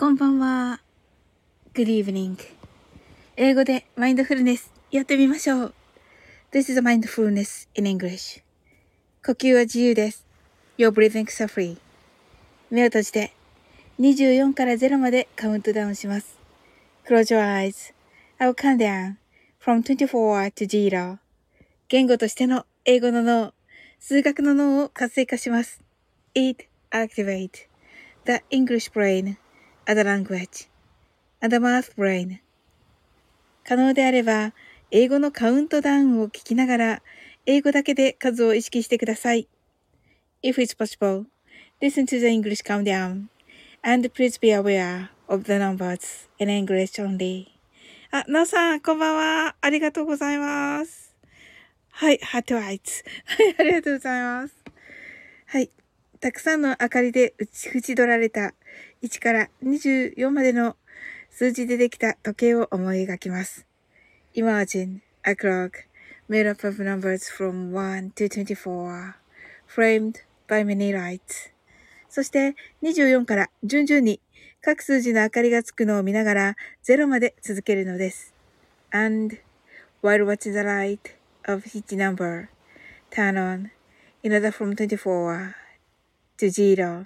こんばんは。Good evening. 英語でマインドフルネスやってみましょう。This is mindfulness in English. 呼吸は自由です。Your breathing is free. 目を閉じて24から0までカウントダウンします。Close your eyes. I will count down from 24 to 0. 言語としての英語の脳、数学の脳を活性化します。It activates the English brain as a language and the math brain. 可能であれば、英語のカウントダウンを聞きながら、英語だけで数を意識してください。If it's possible, listen to the English countdown, and please be aware of the numbers in English only. なおさん、こんばんは。ありがとうございます。はい、ハートアイツ。はい、ありがとうございます。はい、たくさんの明かりで縁取られた1から24までの数字でできた時計を思い描きます。Imagine a clock made up of numbers from 1 to 24, framed by many lights. そして24から順々に各数字の明かりがつくのを見ながら0まで続けるのです。And while watching the light of each number turn on in order from 24 to 0.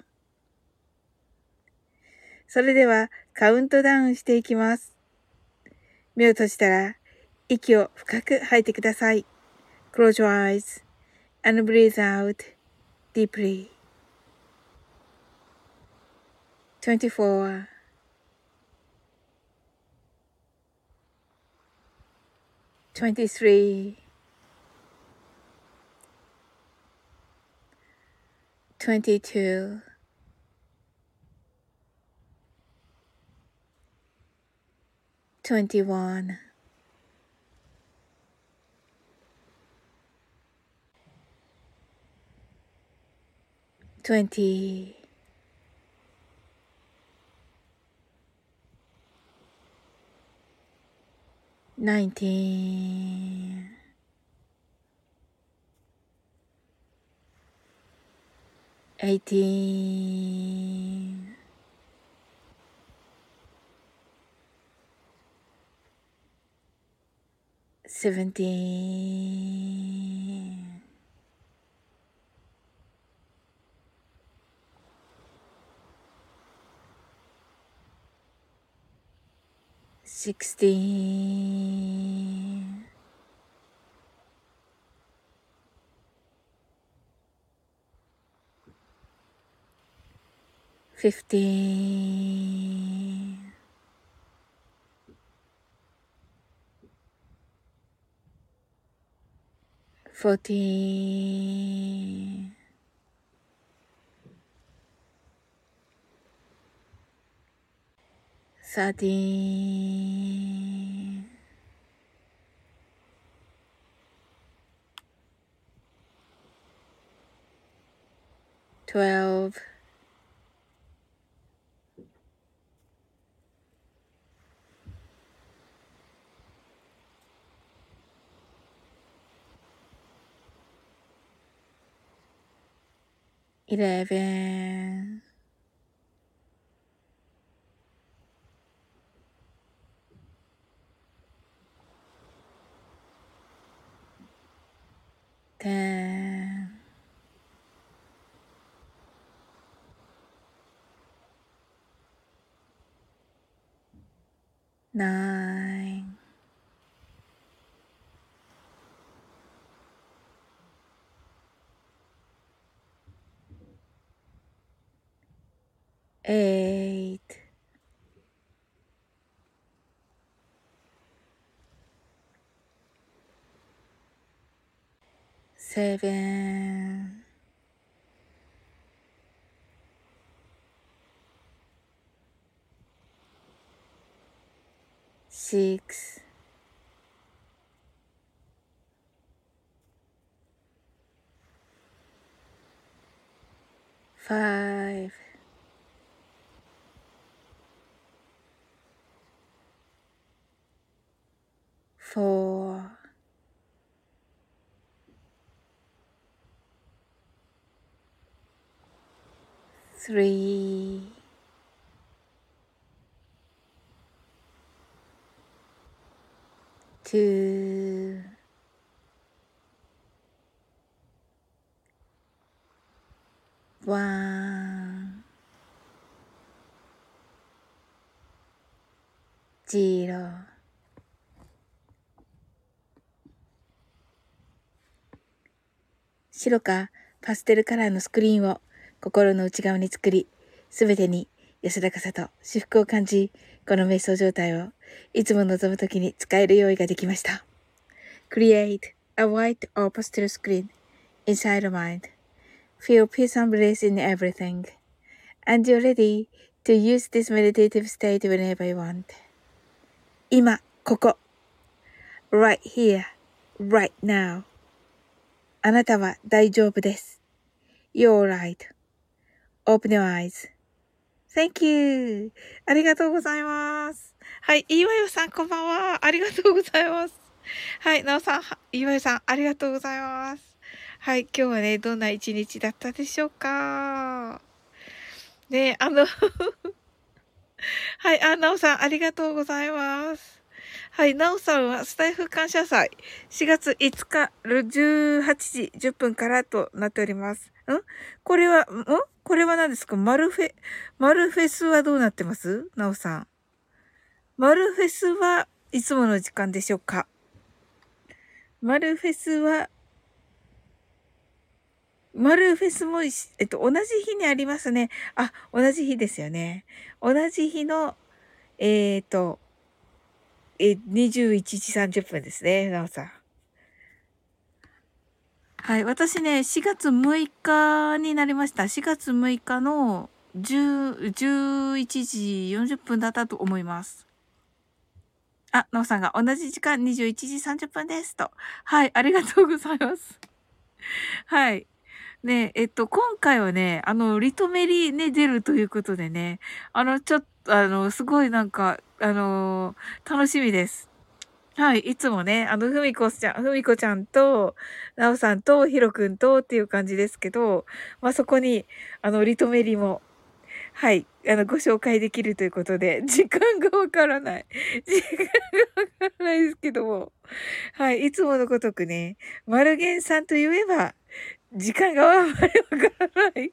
それではカウントダウンしていきます。目を閉じたら息を深く吐いてください。Close your eyes and breathe out deeply. 24, 23, 22, 21, 20, 19, 18, 17, 16, 15, 14, 13, 12, 11, 10, 9, 8, 7, 6, 5, 4, 3, 2 1 0。白かパステルカラーのスクリーンを心の内側に作り、すべてに安らかさと至福を感じ、この瞑想状態をいつも望むときに使える用意ができました。Create a white or pastel screen inside your mind.Feel peace and bliss in everything. And you're ready to use this meditative state whenever you want. 今、ここ。Right here, right now. あなたは大丈夫です。You're right.Open your eyes. Thank you. ありがとうございます。はい、いわよさんこんばんは。ありがとうございます。はい、なおさん、いわよさん、ありがとうございます。はい、今日はね、どんな一日だったでしょうか。ね、はい、なおさん、ありがとうございます。はい、なおさんはスタイフ感謝祭、4月5日、18時10分からとなっております。これは何ですか？マルフェスはどうなってます？なおさん。マルフェスはいつもの時間でしょうか？マルフェスも、同じ日にありますね。あ、同じ日ですよね。同じ日の、21時30分ですね、なおさん。はい。私ね、4月6日になりました。4月6日の11時40分だったと思います。あ、なおさんが同じ時間21時30分ですと。はい。ありがとうございます。はい。ね、今回はね、リトメリね、出るということでね、ちょっと、すごいなんか、楽しみです。はい、いつもね、ふみこちゃんと、なおさんと、ひろくんとっていう感じですけど、まあ、そこに、リトメリも、はい、ご紹介できるということで、時間がわからない。時間がわからないですけども、はい、いつものごとくね、マルゲンさんといえば、時間があまりわからない。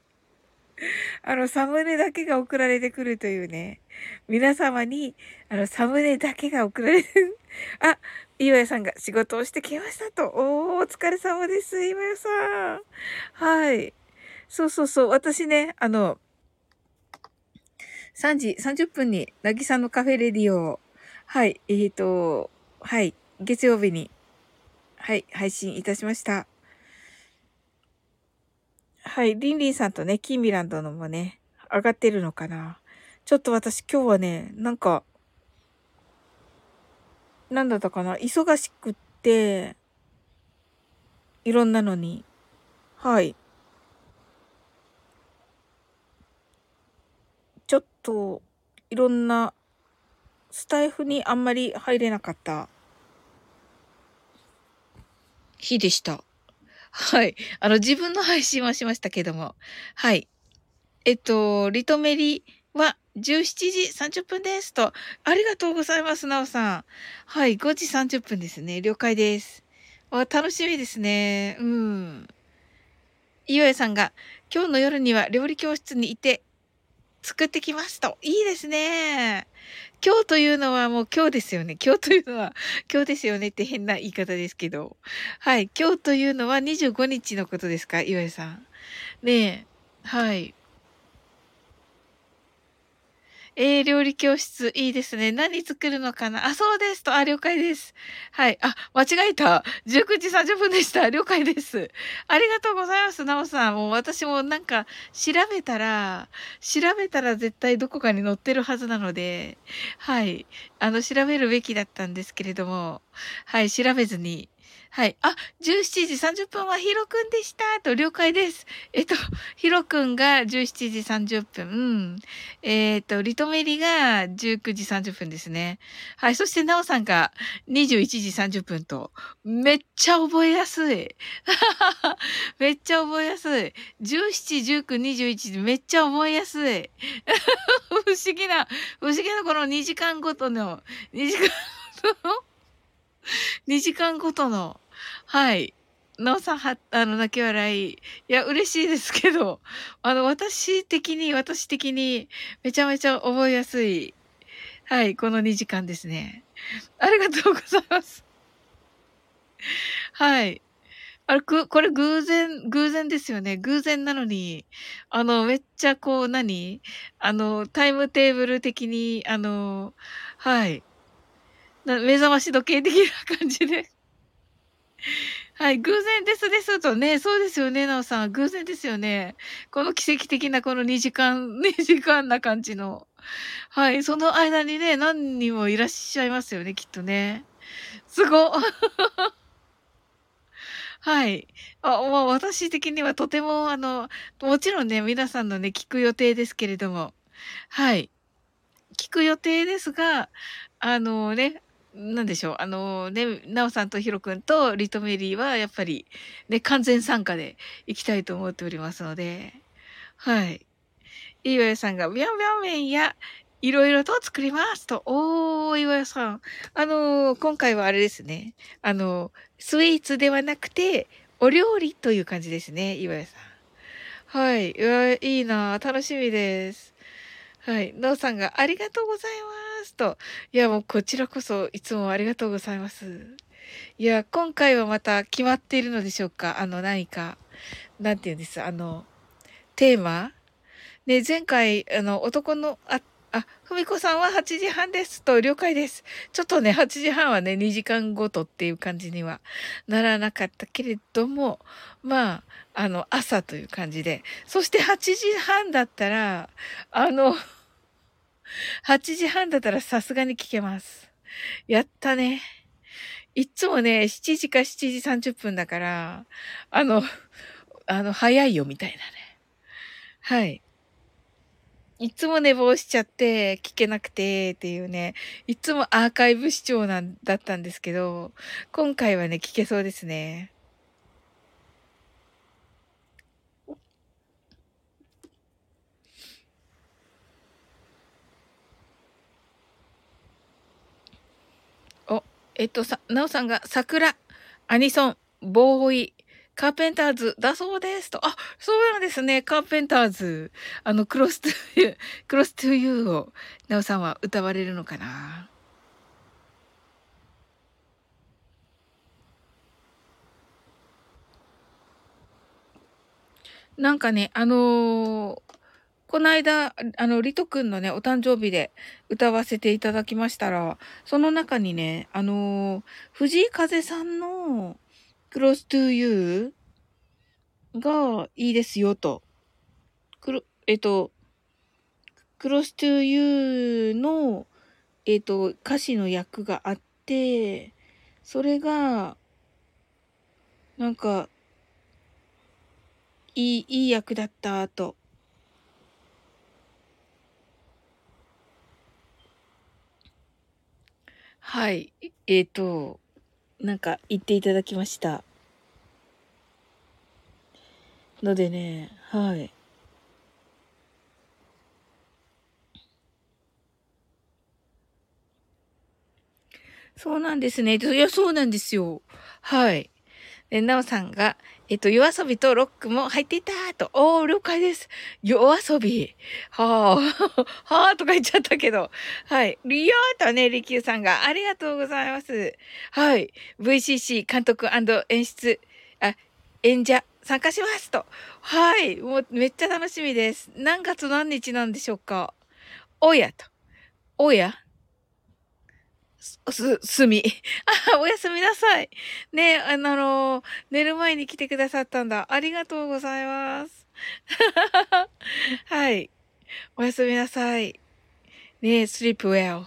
サムネだけが送られてくるというね。皆様に、サムネだけが送られて、あ、岩屋さんが仕事をしてきましたと。お疲れ様です、岩屋さん。はい。そうそうそう。私ね、3時30分に、なぎさんのカフェレディオを、はい、はい、月曜日に、はい、配信いたしました。はい、リンリンさんとね、キーミランドのもね、上がってるのかな。ちょっと私今日はね、なんか、なんだったかな、忙しくって、いろんなのに、はい。ちょっと、いろんな、スタイフにあんまり入れなかった日でした。はい。自分の配信はしましたけども。はい。リトメリは17時30分ですと。ありがとうございます、なおさん。はい、5時30分ですね。了解です。楽しみですね。うん。いよえさんが、今日の夜には料理教室にいて作ってきますと。いいですね。今日というのはもう今日ですよね。今日というのは今日ですよねって変な言い方ですけど。はい。今日というのは25日のことですか、いよえさん。ねえ。はい。料理教室、いいですね。何作るのかなあ、そうですと。あ、了解です。はい。あ、間違えた。19時30分でした。了解です。ありがとうございます、なおさん。もう私もなんか、調べたら絶対どこかに載ってるはずなので、はい。調べるべきだったんですけれども、はい、調べずに、はい。あ、17時30分はヒロくんでしたと、了解です。ヒロくんが17時30分。リトメリが19時30分ですね。はい。そして、ナオさんが21時30分と、めっちゃ覚えやすい。めっちゃ覚えやすい。17、19、21でめっちゃ覚えやすい。不思議なこの2時間ごとの、2時間ごとの 2時間ごとの、はい。なおさんは、泣き笑い。いや、嬉しいですけど、私的に、めちゃめちゃ覚えやすい、はい、この2時間ですね。ありがとうございます。はい。これ偶然ですよね。偶然なのに、めっちゃこうタイムテーブル的に、はい。目覚まし時計的な感じで。はい、偶然ですとね、そうですよね、なおさん。偶然ですよね。この奇跡的なこの2時間な感じの。はい、その間にね、何人もいらっしゃいますよね、きっとね。すご。はい。私的にはとてももちろんね、皆さんのね、聞く予定ですけれども、はい。聞く予定ですが、ね、なんでしょう、ね、なおさんとひろくんとリトメリーはやっぱり、ね、完全参加で行きたいと思っておりますので、はい。岩屋さんが、ビャンビャン麺や、いろいろと作りますと。岩屋さん。今回はあれですね。スイーツではなくて、お料理という感じですね、岩屋さん。はい。いいなぁ。楽しみです。はい。なおさんがありがとうございますと。いや、もうこちらこそいつもありがとうございます。いや、今回はまた決まっているのでしょうか？何か、なんて言うんです、テーマね、前回、ふみこさんは8時半ですと、了解です。ちょっとね、8時半はね、2時間ごとっていう感じにはならなかったけれども、まあ、朝という感じで。そして8時半だったら、あの、8時半だったらさすがに聞けます。やったね。いっつもね、7時か7時30分だから、あの、早いよみたいなね。はい。いつも寝坊しちゃって聞けなくてっていうね、いつもアーカイブ視聴だったんですけど、今回はね、聞けそうですね。お、なおさんが桜、アニソン、ボーイ、カーペンターズだそうですと。あ、そうなんですね。カーペンターズ。クロストゥユー、クロストゥユーを、なおさんは歌われるのかな？なんかね、この間、リトくんのね、お誕生日で歌わせていただきましたら、その中にね、藤井風さんの Close to You がいいですよと。クロ、えっと、Close to You の、歌詞の役があって、それが、なんか、いい役だったと。はい。なんか言っていただきました。のでね、はい。そうなんですね。いや、そうなんですよ。はい。で、なおさんが、夜遊びとロックも入っていたと。おー、了解です。夜遊び。はあ、はあとか言っちゃったけど。はい。リヨーとね、リキューさんがありがとうございます。はい。VCC 監督演出、あ、演者参加しますと。はい。もうめっちゃ楽しみです。何月何日なんでしょうか？おやと。おやすみ。あ、おやすみなさい。ね、寝る前に来てくださったんだ。ありがとうございます。はい。おやすみなさい。ね、sleep well。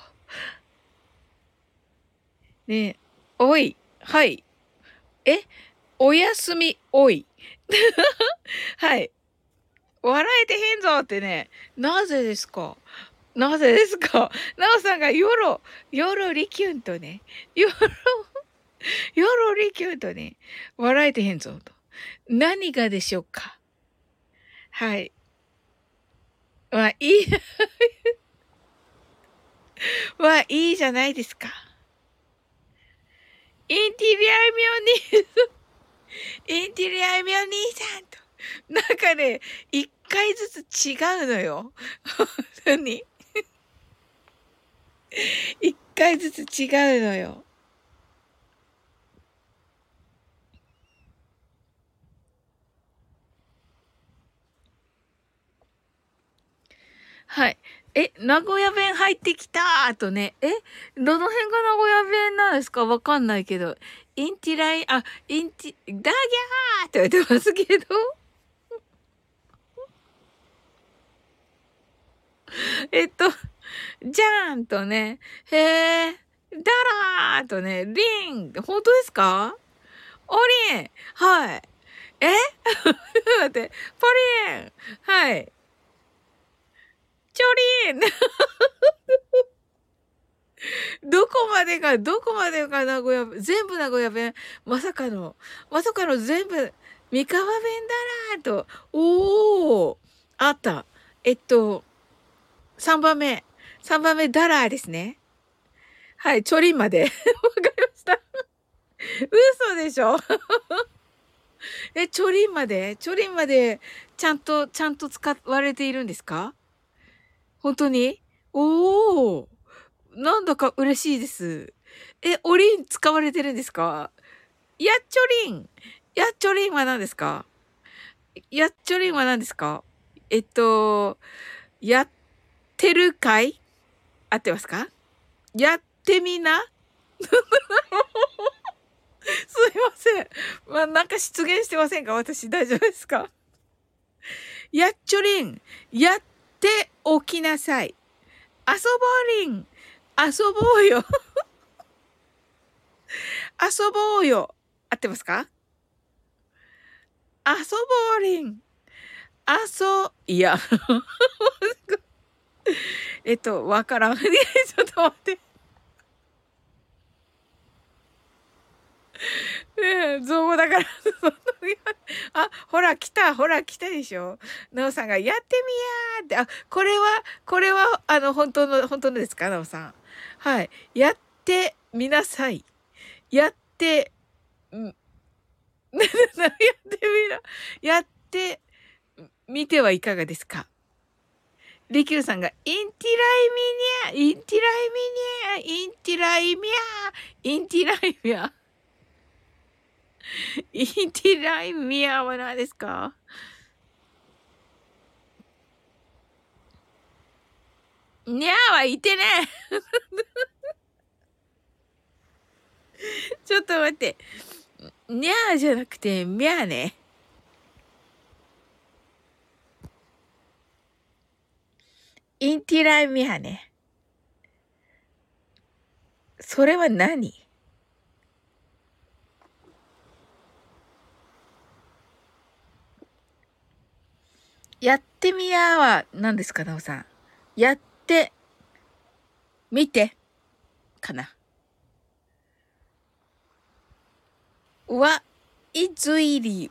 ね、おい。はい。え、おやすみ、おい。はい。笑えてへんぞってね。なぜですか？なぜですか？なおさんがよろりきゅんとね。よろりきゅんとね。笑えてへんぞと。何がでしょうか？はい。まあ、いいじゃないですか。 インテリアミョ兄さん、インテリアミョ兄さんと、なんかね、一回ずつ違うのよ。本当に。一回ずつ違うのよ。はい。名古屋弁入ってきたーとね。どの辺が名古屋弁なんですかわかんないけど。インティライ、あ、インティ、ダギャーって言われてますけど。えっと、じゃーんとね。へえ、だらーとね、リン。本当ですか？オリン。はい。ちょっと待って。ポリン。はい。チョリン。どこまでが名古屋弁、全部名古屋弁、まさかの全部、三河弁だなぁと。おー、あった。3番目。3番目、ダラーですね。はい、チョリンまで。わかりました。嘘でしょ？チョリンまで、ちゃんと使われているんですか？本当に？おー。なんだか嬉しいです。おりん使われてるんですか？やっちょりん。やっちょりんは何ですか？やっちょりんは何ですか？やってるかい？合ってますか？やってみな。すいません。なんか出現してませんか？私大丈夫ですか？やっちょりん。やっておきなさい。遊ぼうりん。遊ぼうよ。遊ぼうよ。合ってますか？遊ぼうりん。いや、わからん。ちょっと待って。造語だから。ほら来たでしょ。なおさんが、やってみやーって。これは、本当のですかなおさん。はい。やってみなさい。やって、やってみな。やってみてはいかがですか？リキューさんが、インティライミニャ、インティライミニャ、インティライミャ、インティライミャ、インティライミャは何ですか？にゃーはいてね。ちょっと待って。にゃーじゃなくて、みゃーね。インティライミャね。それは何？やってみやーは何ですかなおさん。やってみてかな。わ、いずいり、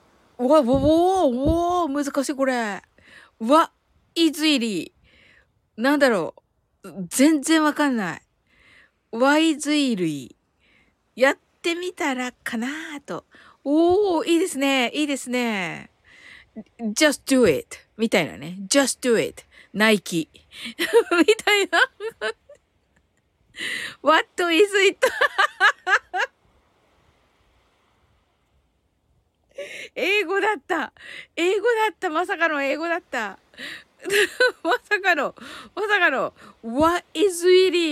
難しいこれ。わ、いずいり。なんだろう。全然わかんない。わいずいり。やってみたらかなーと。おー、いいですね。いいですね。just do it. みたいなね。just do it. ナイキ。みたいな。what is it? 英語だった。英語だった。まさかの英語だった。まさかの、what is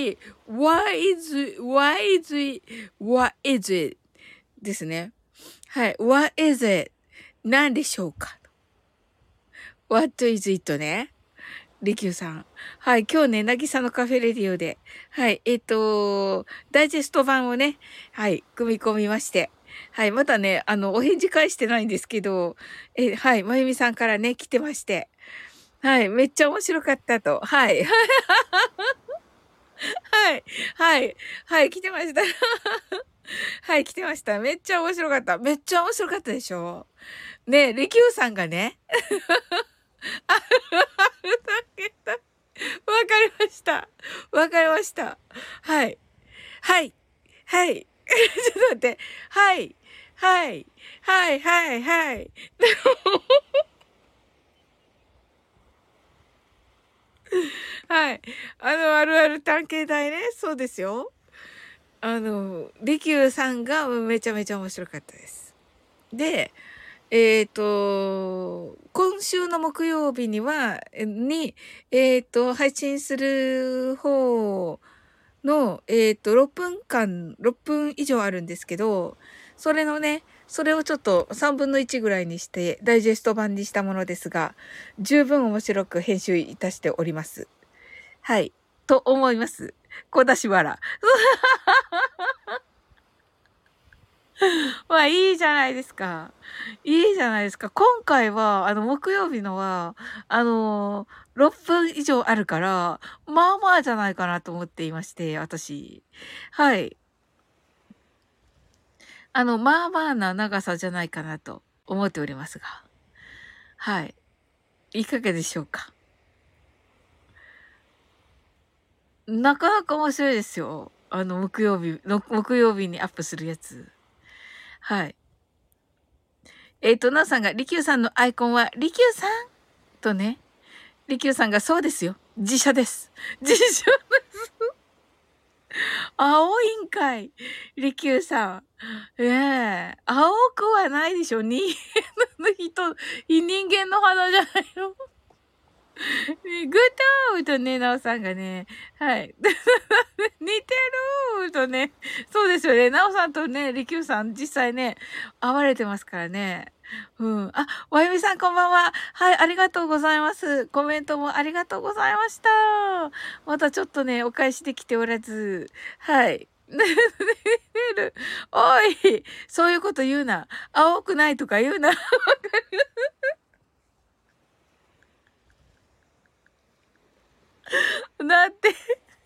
it ですね。はい。what is it? 何でしょうか？ what is it ね。リキューさん。はい。今日ね、なぎさのカフェレディオで、はい。ダイジェスト版をね、はい。組み込みまして。はい。まだね、お返事返してないんですけど、はい。まゆみさんからね、来てまして。はい。めっちゃ面白かったと。はい。はい。はい。はい。来てました。はい。来てました。めっちゃ面白かった。めっちゃ面白かったでしょ？ねえ、リキューさんがね、だけど、わかりました。わかりました。はい。はい。はい。 ちょっと待って。はい。はい。はい、はい、はい。はい。あるある探検隊ね。そうですよ。利休さんがめちゃめちゃ面白かったです。で、今週の木曜日には、配信する方の、6分間、6分以上あるんですけど、それのね、それをちょっと3分の1ぐらいにして、ダイジェスト版にしたものですが、十分面白く編集いたしております。はい。と思います。小出し笑。まあいいじゃないですか。いいじゃないですか。今回は、木曜日のは、6分以上あるから、まあまあじゃないかなと思っていまして、私。はい。まあまあな長さじゃないかなと思っておりますが。はい。いかがでしょうか。なかなか面白いですよ。木曜日にアップするやつ。はい。なおさんが、りきゅうさんのアイコンは、りきゅうさんとね、りきゅうさんがそうですよ。自社です。自社です。青いんかい。りきゅうさん。ええ青くはないでしょ。人間の肌じゃないの。ねグッドとね、なおさんがね、はい。似てるとね、そうですよね。なおさんとね、りきゅうさん、実際ね、会われてますからね。うん。あ、わゆみさんこんばんは。はい、ありがとうございます。コメントもありがとうございました。またちょっとね、お返しできておらず。はい。おい、そういうこと言うな。青くないとか言うな。だって、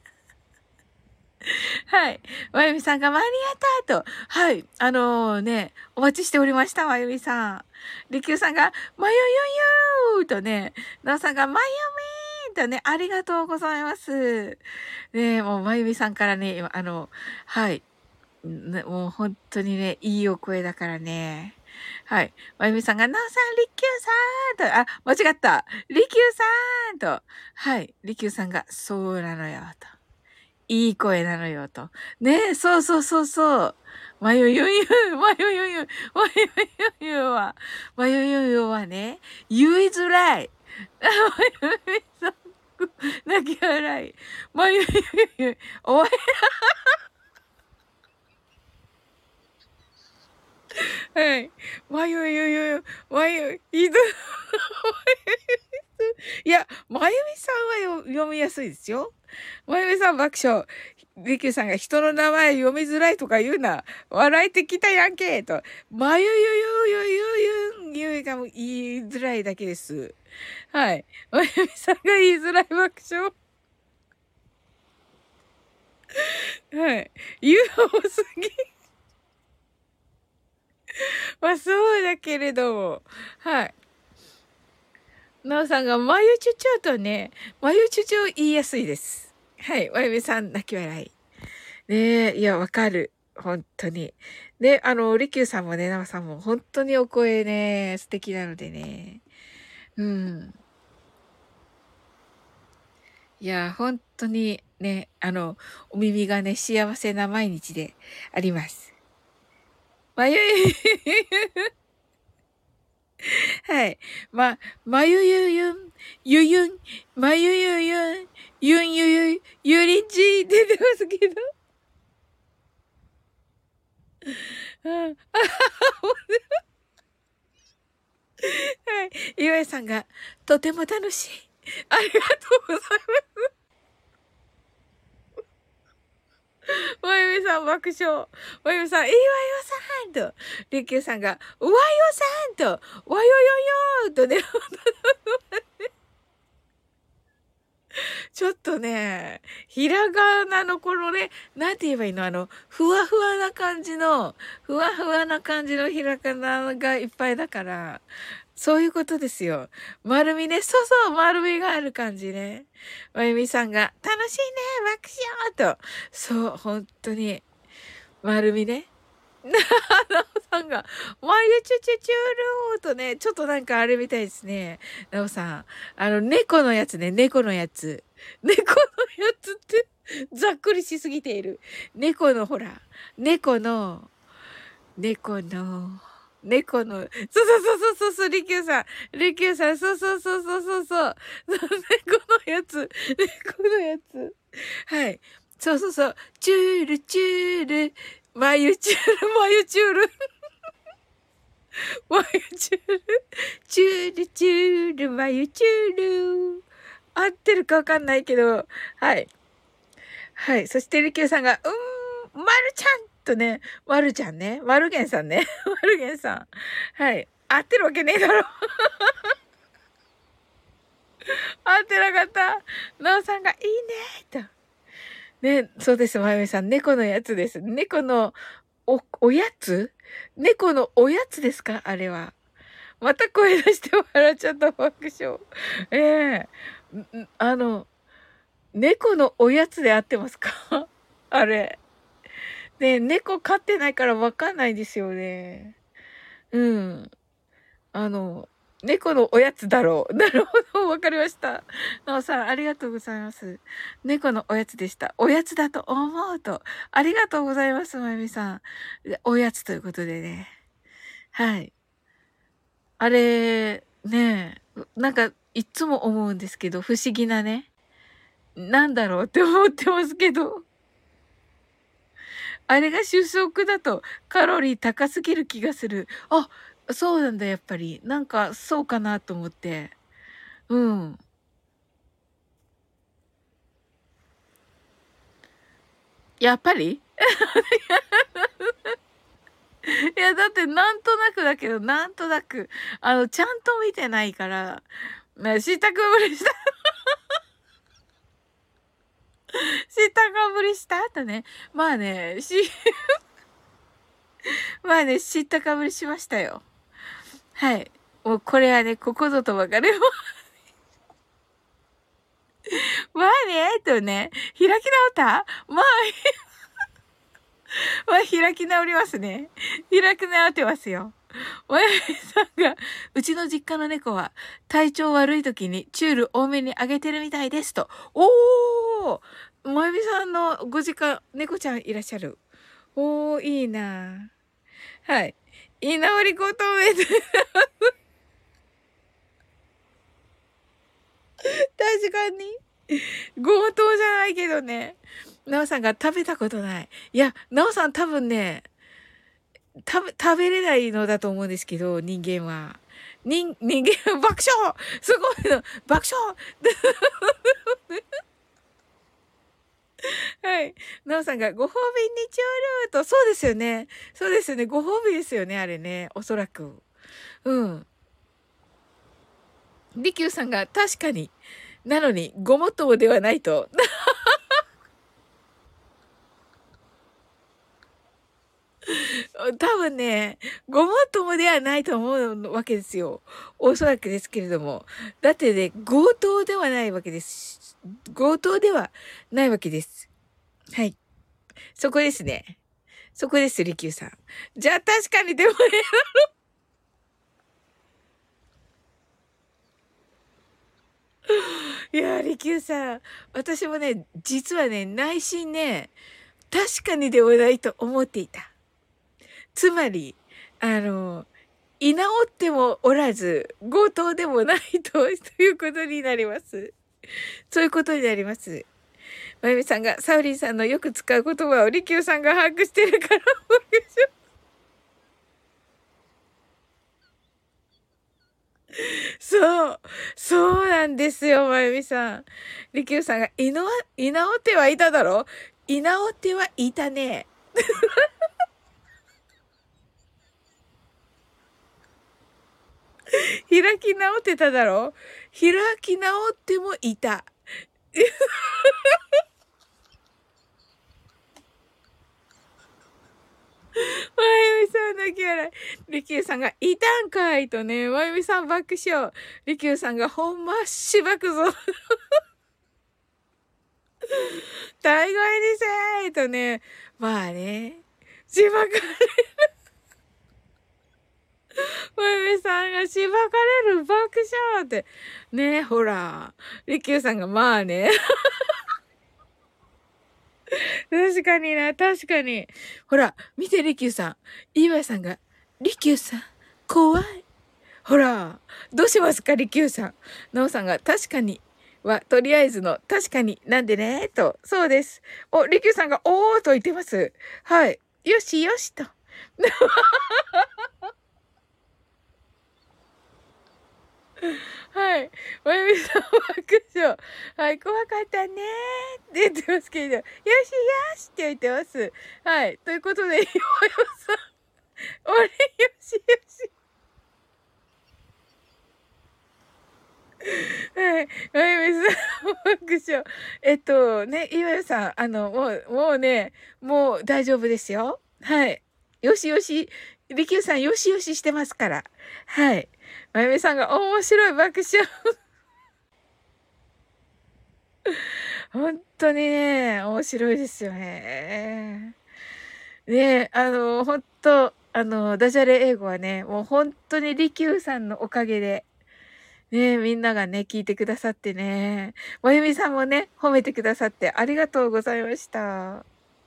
はい。まゆみさんが間に合ったと。はい。お待ちしておりました、まゆみさん。りきゅうさんが、まゆゆゆーとね、なおさんが、まゆみーとね、ありがとうございます。ねもうまゆみさんからね、はい。ね、もう本当にね、いいお声だからね。はい。まゆみさんが、なおさん、りきゅうさんと、あ、間違った。りきゅうさんと、はい。りきゅうさんが、そうなのよ、と。いい声なのよと。ねえ、そうそうそうそう。まゆゆゆ、まゆゆゆ、まゆゆゆは、まゆゆゆはね、言いづらい。まゆゆさん、泣き笑い。まゆゆゆ、おい、はい。まゆゆゆ、まゆ、ひどい。いや、まゆみさんは読みやすいですよ。まゆみさん爆笑。りきゅうさんが人の名前読みづらいとか言うな。笑えてきたやんけと。まゆゆゆゆゆゆゆが言いづらいだけです。はい。まゆみさんが言いづらい爆笑。はい。言う多すぎ。まあそうだけれども。はい。なおさんが、まゆちゅちゅとね、まゆちゅちゅ言いやすいです。はい。まゆみさん、泣き笑い。ねえ、いや、わかる。本当に。で、りきゅうさんもね、なおさんも本当にお声ね、素敵なのでね。うん。いや、本当にね、お耳がね、幸せな毎日であります。まゆゆ、はい。まゆゆゆん、ゆゆん、まゆゆゆん、ゆんゆゆ、ゆりんち出てますけど。うん。はい。岩井さんが、とても楽しい。ありがとうございます。まゆみさん爆笑。まゆみさん、いいわよさんと、りゅうきゅうさんが、うわよさんと、わよよよーとね、ちょっとね、ひらがなのこのね、なんて言えばいいのふわふわな感じのひらがながいっぱいだから、そういうことですよ。丸みね、そうそう、丸みがある感じね。まゆみさんが、楽しいね、爆笑と。そう、本当に。 丸みね。なおさんが、マユチュチュチュールーとね、ちょっとなんかあれみたいですね。なおさん。猫のやつね、猫のやつ。猫のやつって、ざっくりしすぎている。猫のほら、猫の、猫の、猫の、そうそう、リキューさん、リキューさん、そう。猫のやつ、猫のやつ。はい。そう。チュール、チュール、マユチュール、マユチュール、マユチュール、チュール、チュール、マユチュール。合ってるかわかんないけど、はい。はい。そして、リキューさんが、まるちゃんとね、まるちゃんね、まるげんさんね、まるげんさん。はい。合ってるわけねえだろ。合ってなかった。なおさんが、いいねと。ね、そうです、まゆみさん。猫のやつです。猫の、おやつ猫のおやつですかあれは。また声出して笑っちゃった爆笑。ええ猫のおやつで合ってますかあれ。ね猫飼ってないからわかんないですよね。うん。あの、猫のおやつだろう。なるほど、わかりました。なおさん、ありがとうございます。猫のおやつでした。おやつだと思うと。ありがとうございます、まゆみさん。おやつということでね。はい。あれ、ねえ、なんか、いつも思うんですけど、不思議なね。なんだろうって思ってますけど。あれが主食だとカロリー高すぎる気がする。あ、そうなんだ、やっぱり。なんか、そうかなと思って。うん。やっぱりいや、だってなんとなくだけど、なんとなく、ちゃんと見てないから、知ったかぶりした、知ったかぶりしたとね。まあね、まあね、知ったかぶりしましたよ。はい。もうこれはね、ここぞとばかりも、まあね、とね、開き直ったまあ、開き直りますね。開き直ってますよ。まゆみさんが、うちの実家の猫は体調悪い時にチュール多めにあげてるみたいですと。おーまゆみさんのご実家、猫ちゃんいらっしゃる。おー、いいなはい。居直りごとめで、確かに。強盗じゃないけどね。なおさんが食べたことない。いや、なおさん多分ね、食べれないのだと思うんですけど、人間は。人間は爆笑すごいの爆笑はい。なおさんがご褒美にチュールと、そうですよね。そうですよね。ご褒美ですよね、あれね。おそらく。うん。利休さんが確かに。なのに、ごもっともではないと。多分ね、ごもっともではないと思うわけですよ。おそらくですけれども。だってね、強盗ではないわけです。強盗ではないわけです。はい。そこですね。そこです、利休さん。じゃあ確かにでもね、いやー、利休さん。私もね、実はね、内心ね、確かにではないと思っていた。つまり、あの、居直ってもおらず、強盗でもないということになります。そういうことになります。まゆみさんが、サウリンさんのよく使う言葉を利休さんが把握してるから、そう、そうなんですよ、まゆみさん。利休さんが、居直ってはいただろ居直ってはいたね。開き直ってただろ開き直ってもいた。まゆみさんだけ笑い。りきゅうさんが、いたんかいとね、まゆみさん爆笑。りきゅうさんが、ほんましばくぞ。大概にせーいとね、まあね。 しばかれ、まゆみさんがしばかれる爆笑って。ねえ、ほら。りきゅうさんがまあね。確かにな、確かに。ほら、見てりきゅうさん。岩井さんが、りきゅうさん、怖い。ほら、どうしますか、りきゅうさん。なおさんが、確かに。は、とりあえずの、確かになんでね、と。そうです。お、りきゅうさんが、おーと言ってます。はい。よしよしと。はい。まゆみさん爆笑。はい。怖かったねーって言ってますけど。よしよしって言ってます。はい。ということで、岩代さん、俺、よしよし。はい。まゆみさん爆笑。ね、岩代さん、もうね、もう大丈夫ですよ。はい。よしよし。りきゅうさん、よしよししてますから。はい。まゆみさんが面白い爆笑。本当にね、面白いですよね。ね、本当ダジャレ英語はね、もう本当に利休さんのおかげで、ね、みんながね、聞いてくださってね、まゆみさんもね、褒めてくださってありがとうございました。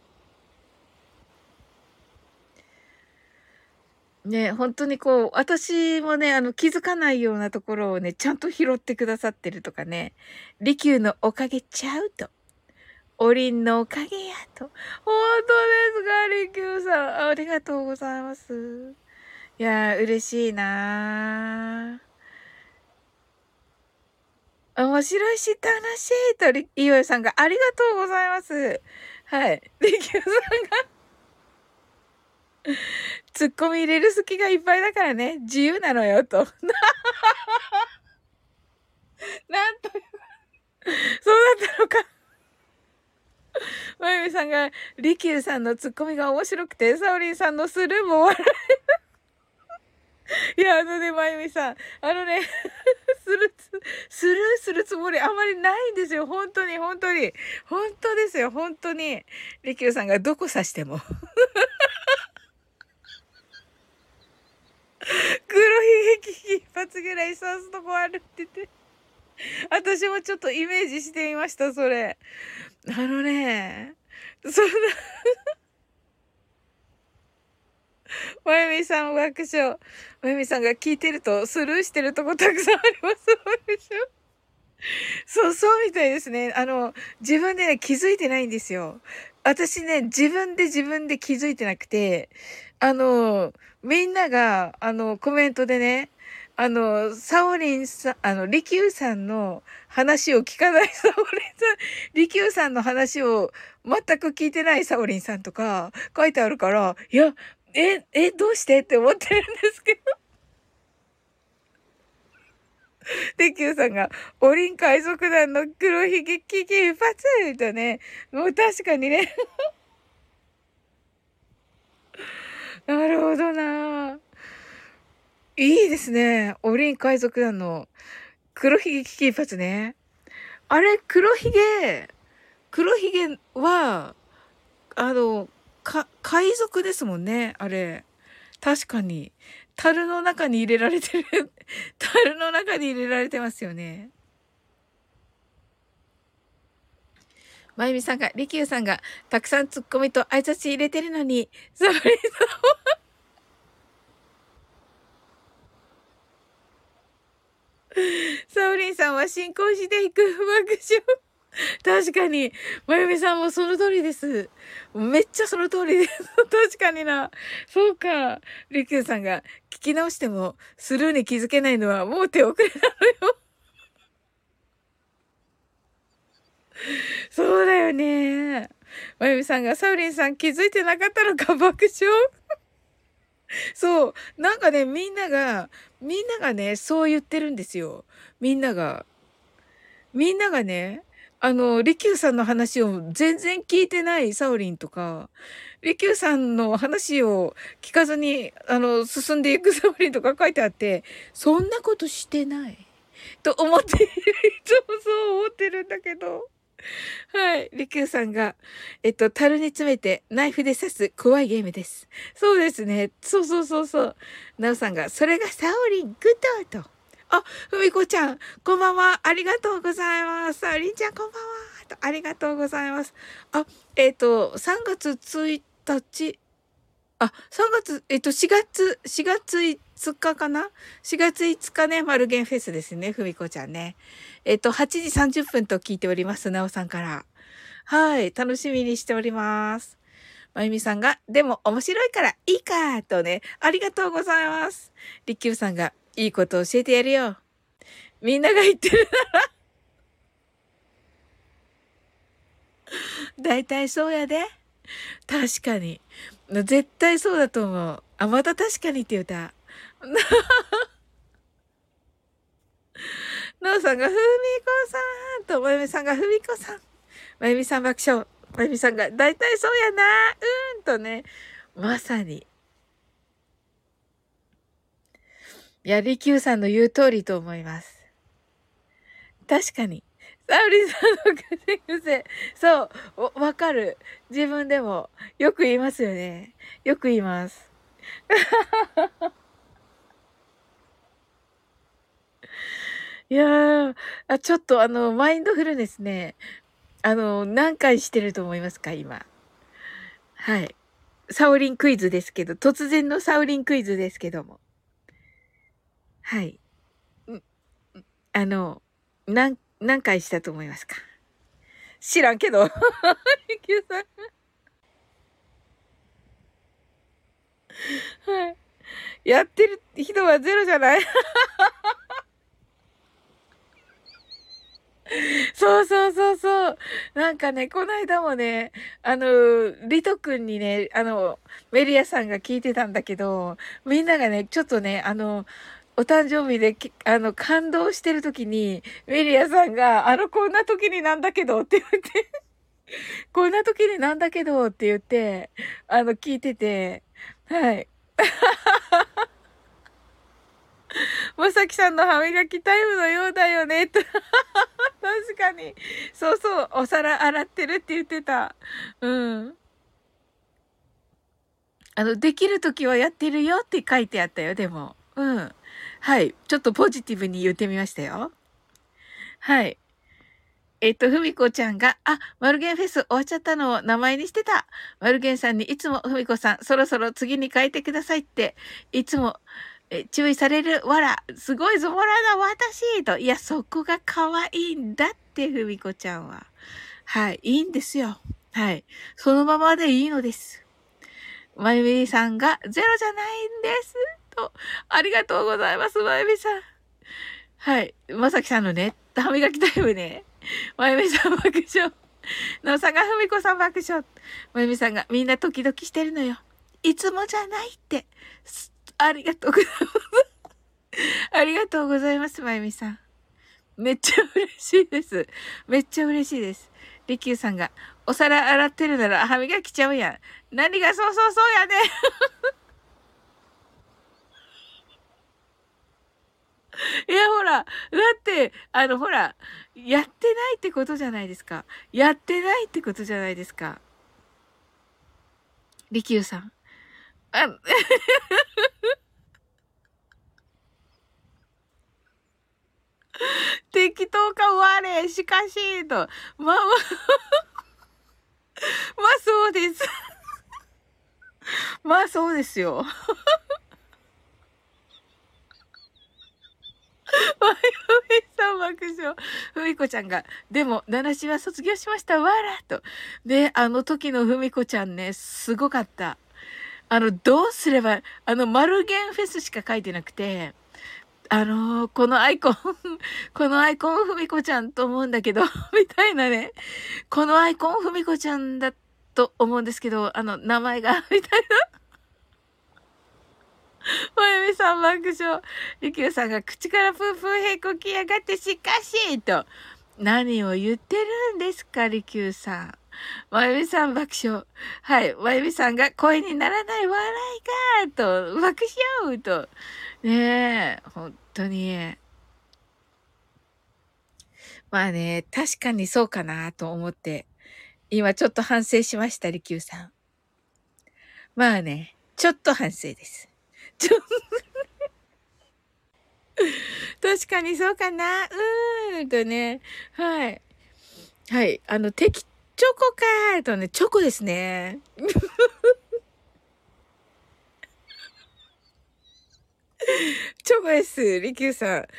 ね、本当にこう、私もね、気づかないようなところをね、ちゃんと拾ってくださってるとかね、利休のおかげちゃうと。おりんのおかげやと。本当ですか、りきゅうさん。ありがとうございます。いやー、嬉しいなー。面白いし楽しいと、いおよさんがありがとうございます。はい。りきゅうさんがツッコミ入れる隙がいっぱいだからね、自由なのよと。なんと、そうだったのか。まゆみさんが、りきゅうさんのツッコミが面白くて、サオリンさんのスルーも笑いや、まゆみさん、スルーするつもりあまりないんですよ。本当に、本当に。本当ですよ、本当に。りきゅうさんがどこ指しても。黒ひげ危機一発ぐらい刺すとこあるって言って。私もちょっとイメージしてみました、それ。そんな、まゆみさん爆笑。まゆみさんが聞いてるとスルーしてるとこたくさんあります。そうでしょ。そう、そうみたいですね。自分でね、気づいてないんですよ。私ね、自分で気づいてなくて、あの、みんなが、コメントでね、サオリンさん、リキューさんの話を聞かないサオリンさん、リキューさんの話を全く聞いてないサオリンさんとか書いてあるから、いや、どうしてって思ってるんですけど。で、Q さんが、オリン海賊団の黒ひげ危機一発とね、もう確かにね、なるほどな。いいですね。オリン海賊団の黒ひげ危機一発ね。あれ、黒ひげは、海賊ですもんね、あれ。確かに。樽の中に入れられてる。樽の中に入れられてますよね。まゆみさんが、りきゅうさんが、たくさんツッコミと挨拶入れてるのに、サオリンさん、サオリンさんは進行していく爆笑。確かに、まゆみさんもその通りです。めっちゃその通りです。確かにな。そうか。りきゅうさんが、聞き直しても、スルーに気づけないのはもう手遅れなのよ。そうだよね。まゆみさんが、サウリンさん気づいてなかったのか爆笑。そう。なんかね、みんながね、そう言ってるんですよ。みんなが。みんながね、利休さんの話を全然聞いてないサオリンとか、利休さんの話を聞かずに、進んでいくサオリンとか書いてあって、そんなことしてない。と思っている人もそう思ってるんだけど。 はい。りきゅうさんが、樽に詰めてナイフで刺す怖いゲームです。そうですね。そうそうそうそう。なおさんが、それがサオリングッドと。あ、ふみこちゃん、こんばんは。ありがとうございます。サオリンちゃん、こんばんは。とありがとうございます。あ、3月1日、3月、4月5日かな？ 4 月5日ね、マルゲンフェスですね、ふみこちゃんね。8時30分と聞いております、なおさんから。はい、楽しみにしております。まゆみさんが、でも面白いからいいか、とね、ありがとうございます。りっきゅうさんが、いいこと教えてやるよ。みんなが言ってる。だいたいそうやで。確かに。絶対そうだと思う。あ、また確かにって歌。なおさんが、ふみこさんと、まゆみさんが、ふみこさん。まゆみさん爆笑。まゆみさんが、だいたいそうやな。とね。まさに。いや、りきゅうさんの言う通りと思います。確かに。サウリさんの口癖。そう。わかる。自分でも。よく言いますよね。よく言います。いやー、ちょっとマインドフルネスね。何回してると思いますか、今。はい。サオリンクイズですけど、突然のサオリンクイズですけども。はい。んあの、何回したと思いますか？知らんけど。キューさん。はい。やってる人はゼロじゃない？そうそうそうそう。なんかね、この間もね、リト君にね、メリアさんが聞いてたんだけど、みんながね、ちょっとね、お誕生日で感動してる時に、メリアさんが、こんな時になんだけどって言って、こんな時になんだけどって言って、聞いてて、はい。まさきさんの歯磨きタイムのようだよね、と。確かに。そうそう、お皿洗ってるって言ってた。うん。できるときはやってるよって書いてあったよ、でも。うん。はい。ちょっとポジティブに言ってみましたよ。はい。ふみこちゃんが、マルゲンフェス終わっちゃったのを名前にしてた。マルゲンさんにいつもふみこさん、そろそろ次に変えてくださいって、いつも、注意されるわら、すごいぞ、わらだ、私と。いや、そこが可愛いんだって、ふみこちゃんは。はい、いいんですよ。はい。そのままでいいのです。まゆみさんがゼロじゃないんです。と、ありがとうございます、まゆみさん。はい。まさきさんのね、歯磨きタイムね。まゆみさん爆笑。なおさんがふみこさん爆笑。まゆみさんがみんなドキドキしてるのよ。いつもじゃないって。ありがとうございます。ありがとうございます、まゆみさん。めっちゃ嬉しいです。めっちゃ嬉しいです。りきゅうさんが、お皿洗ってるなら歯磨きちゃうやん。何がそうそうそうやね。いや、ほら、だって、ほら、やってないってことじゃないですか。やってないってことじゃないですか。りきゅうさん。あ、適当か我、しかし、と。まあそうです。まあそうですよ。まゆみさん爆笑。ふみこちゃんが、でも、奈良市は卒業しました、わらと。で、あの時のふみこちゃんね、すごかった。どうすれば、マルゲンフェスしか書いてなくて、このアイコン、このアイコンふみこちゃんと思うんだけど、みたいなね。このアイコンふみこちゃんだと思うんですけど、名前が、みたいな。まゆみさん爆笑。りきゅうさんが口からプープーへこきやがってしかし、と。何を言ってるんですか、りきゅうさん。まゆみさん爆笑。はい。まゆみさんが声にならない笑いが、と、爆笑と。ねえ、本当に。 まあね、確かにそうかなと思って、今ちょっと反省しました、りきゅうさん。まあね、ちょっと反省です。ちょ、確かにそうかな。ね。はい。はい。チョコかーとね、チョコですね。チョコです、りきゅうさん。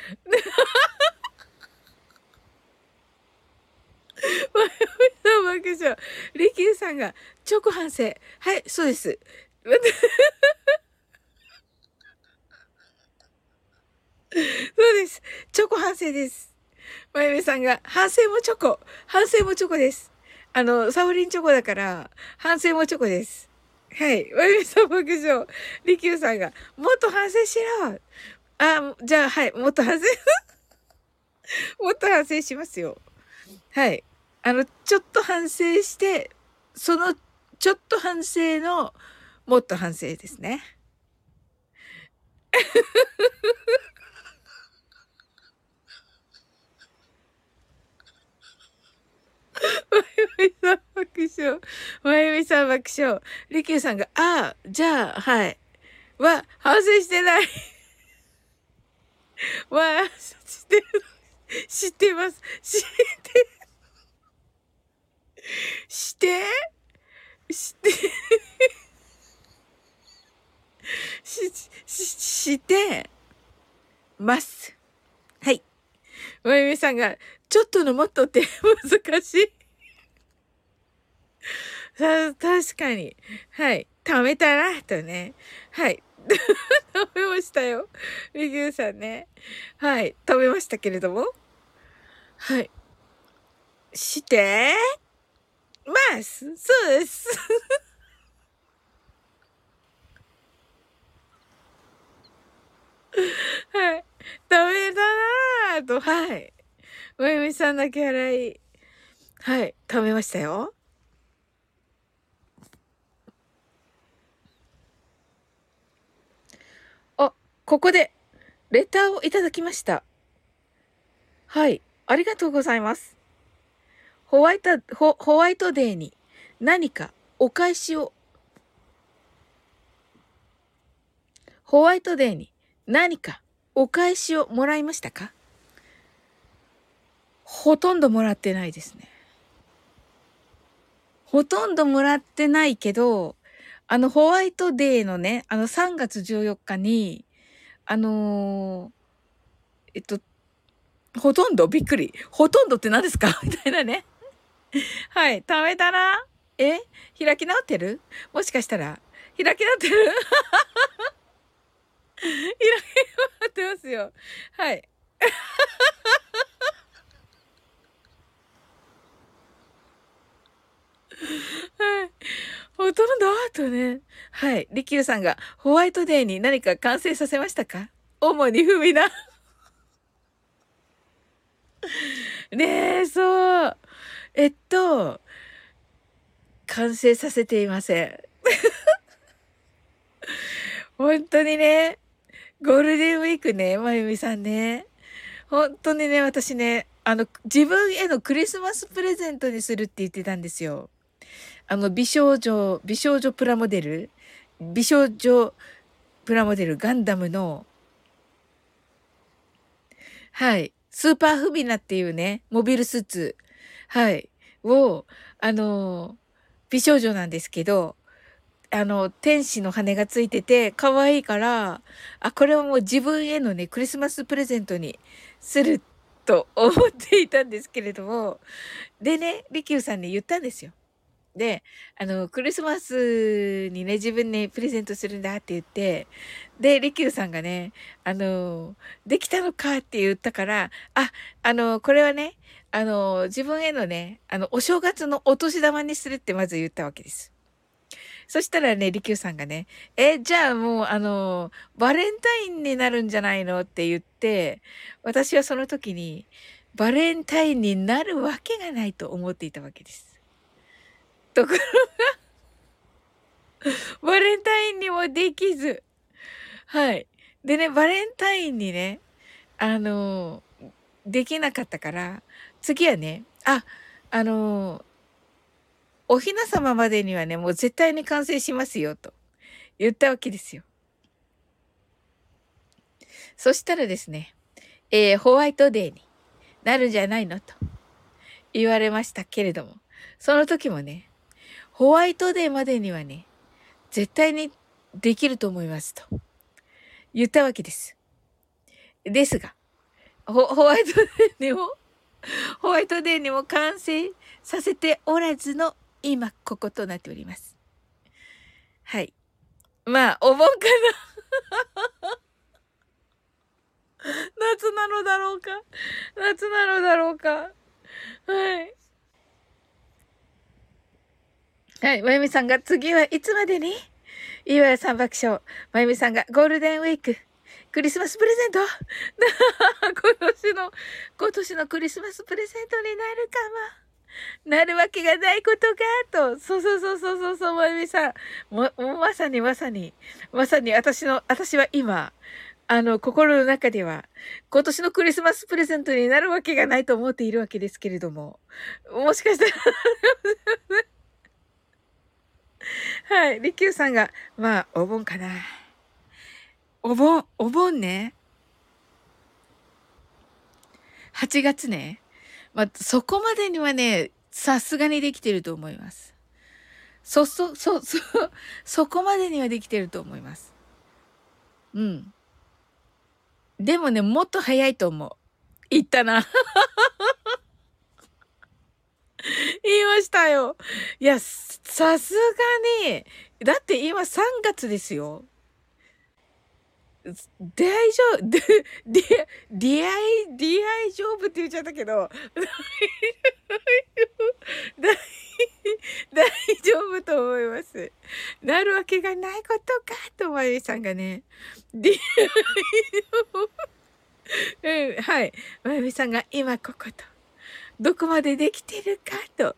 爆笑。りきゅうさんが、チョコ反省。はい、そうです。そうです。チョコ反省です。まゆみさんが、反省もチョコ。反省もチョコです。サオリンチョコだから、反省もチョコです。はい。まゆみさん爆笑。りきゅうさんが、もっと反省しろ。あ、じゃあ、はい。もっと反省、もっと反省しますよ。はい。ちょっと反省して、その、ちょっと反省の、もっと反省ですね。まゆみさん爆笑。まゆみさん爆笑。りきゅうさんが、ああ、じゃあ、はい。反省してない。知ってます。して、して、してます。はい。まゆみさんが、ちょっとのもっとって難しい。確かに。はい。貯めたら、とね。はい。食べましたよ。リギューさんね。はい。食べましたけれども。はい。してます。そうです。はい。ダメだなぁと、はい。まゆみさんだけ笑い。はい。食べましたよ。あ、ここで、レターをいただきました。はい。ありがとうございます。ホワイトデーに何かお返しを、ホワイトデーに何かお返しをもらいましたか？ほとんどもらってないですね。ほとんどもらってないけど、ホワイトデーのね、3月14日に、あのーえっと、ほとんどびっくり。ほとんどって何ですかみたいなね。はい。食べたな。え開き直ってる？もしかしたら開き直ってる？開き直ってますよ。はい。はい。ほとんどとね。はい。リキューさんがホワイトデーに何か完成させましたか？主にふみな。ねえ、そう。完成させていません。本当にね、ゴールデンウィークね、まゆみさんね。本当にね、私ね、自分へのクリスマスプレゼントにするって言ってたんですよ。美少女プラモデル美少女プラモデルガンダムの、はい、スーパーフビナっていうね、モビルスーツ、はい、を、あの、美少女なんですけど、天使の羽がついてて、可愛いから、あ、これはもう自分へのね、クリスマスプレゼントにすると思っていたんですけれども、でね、リキューさんに言ったんですよ。で、クリスマスにね、自分ね、プレゼントするんだって言って、で、リキューさんがね、あの、できたのかって言ったから、あ、これはね、自分へのね、お正月のお年玉にするってまず言ったわけです。そしたらね、リキューさんがね、じゃあもう、バレンタインになるんじゃないのって言って、私はその時に、バレンタインになるわけがないと思っていたわけです。ところ、バレンタインにもできず、はい。でね、バレンタインにね、あの、できなかったから、 次はね、おひな様までにはね、もう絶対に完成しますよ、と言ったわけですよ。そしたらですね、ホワイトデーになるんじゃないのと言われましたけれども、その時もね、ホワイトデーまでにはね、絶対にできると思いますと言ったわけです。ですが、ホワイトデーにも、ホワイトデーにも完成させておらずの今こことなっております。はい。まあ、お盆かな。夏なのだろうか。夏なのだろうか。はい。はい。まゆみさんが次はいつまでに岩屋さん爆笑。まゆみさんがゴールデンウィーク。クリスマスプレゼント今年のクリスマスプレゼントになるかも。なるわけがないことが、と。そう、まゆみさん。まさに、私は今、心の中では、今年のクリスマスプレゼントになるわけがないと思っているわけですけれども、もしかしたらはい、りきゅうさんが、まあ、お盆かな。お盆ね。8月ね。まあ、そこまでにはね、さすがにできてると思います。そこまでにはできてると思います。うん。でもね、もっと早いと思う。言ったな。言いましたよ。いや、さすがに、だって今3月ですよ。大丈夫、大丈夫って言っちゃったけど、大大丈夫と思います。なるわけがないことか、とまゆみさんがね。うん、はい。まゆみさんが今ここと、どこまでできてるかと。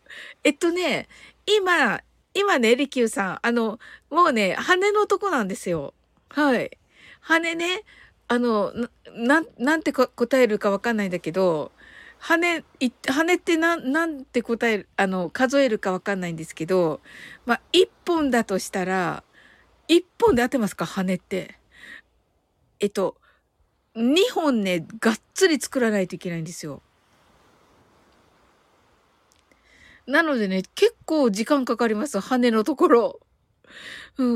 今、今ね、りきゅうさん、もうね、羽のとこなんですよ。はい。羽ね、なんて答えるかわかんないんだけど、羽ってなんて答える、数えるかわかんないんですけど、まあ、一本だとしたら、一本で合ってますか羽って。えっと、二本ね、がっつり作らないといけないんですよ。なのでね、結構時間かかります。羽のところ。うん。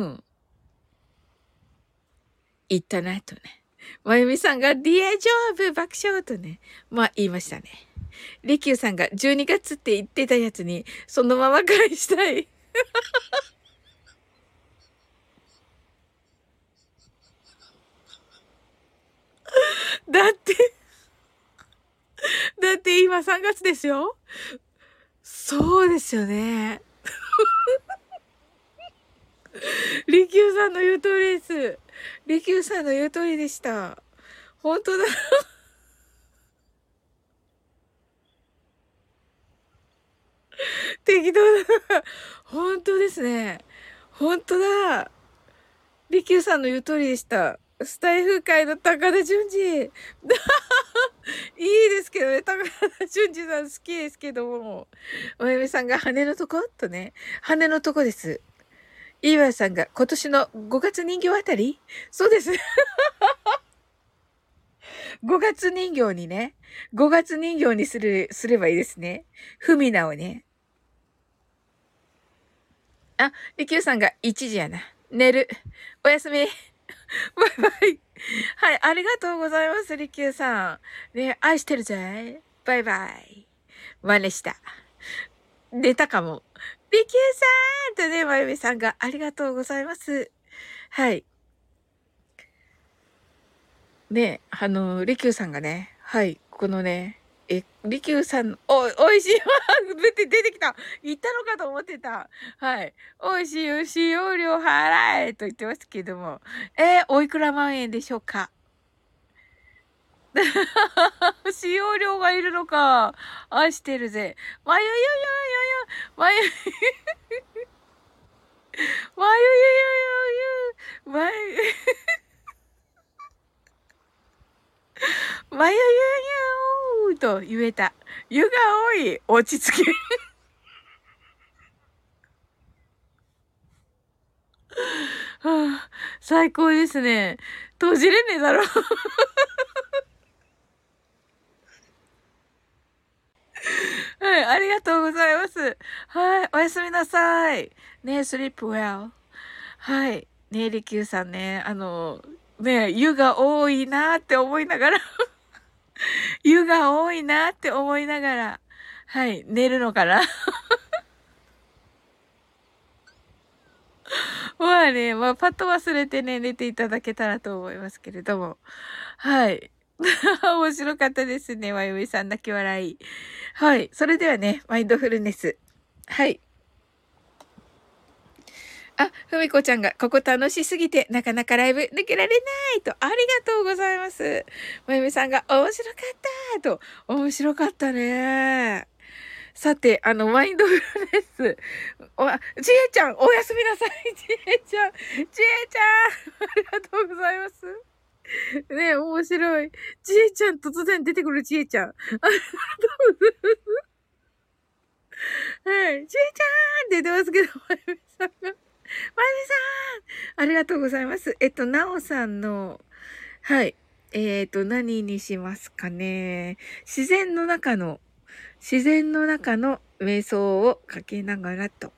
言ったなとね。まゆみさんが、リア丈夫爆笑とね。まあ、言いましたね。りきゅうさんが12月って言ってたやつに、そのまま返したい。だって、だって今3月ですよ。そうですよね。りきゅうさんの言う通りです。りきゅうさんの言う通りでした。本当だ。適当だ。本当ですね。本当だ。りきゅうさんの言う通りでした。スタイフ界の高田純次。いいですけどね、高田純次さん好きですけども。おやめさんが羽のとことね。羽のとこです。イーワさんが今年の5月人形あたりそうです。5月人形にね。5月人形にすればいいですね。ふみなをね。あ、りきゅうさんが1時やな。寝る。おやすみ。バイバイ。はい、ありがとうございます、りきゅうさん。ね、愛してるぜ。バイバイ。真似した。寝たかも。りきゅうさんとね、まゆみさんがありがとうございます。はい。ね、りきゅうさんがね、はい、このね、りきゅうさん、おいしいわ出てきた言ったのかと思ってた。はい。おいしい使用料払えと言ってますけども。おいくら万円でしょうか使用料がいるのか。愛してるぜ。まゆゆゆゆゆ、まゆ、まゆゆゆゆゆ、まゆ、まゆゆうと言えた。湯が多い。落ち着け。はあ、最高ですね。閉じれねえだろ。はい、ありがとうございます。はい、おやすみなさい。ね、sleep well。はい。ね、りきゅうさんね、ね、湯が多いなって思いながら、湯が多いなって思いながら、はい、寝るのかな。まあね、まあ、パッと忘れてね、寝ていただけたらと思いますけれども。はい。面白かったですね、まゆみさん泣き笑い。はい。それではね、マインドフルネス。はい。あ、ふみこちゃんが、ここ楽しすぎて、なかなかライブ抜けられないと、ありがとうございます。まゆみさんが、面白かったと、面白かったね。さて、マインドフルネス。ちえちゃん、おやすみなさい。ちえちゃん、ちえちゃん、ありがとうございます。ね、面白い。ちえちゃん、突然出てくるちえちゃん。ありがとうございます。はい。ちえちゃんって言ってますけど、まゆみさんが。まゆみさんありがとうございます。なおさんの、はい。何にしますかね。自然の中の瞑想をかけながらと。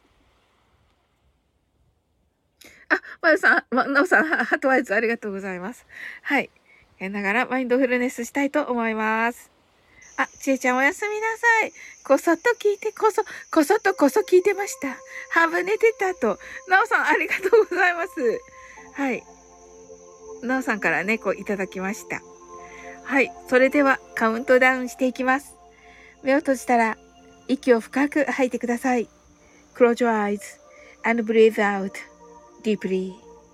あ、まゆさん、なおさん、ハートワイズありがとうございます。はい。やりながらマインドフルネスしたいと思います。あ、ちえちゃんおやすみなさい。こそっと聞いて、こそ聞いてました。半分寝てたと。なおさんありがとうございます。はい。なおさんから猫いただきました。はい。それではカウントダウンしていきます。目を閉じたら、息を深く吐いてください。Close your eyes and breathe out deeply.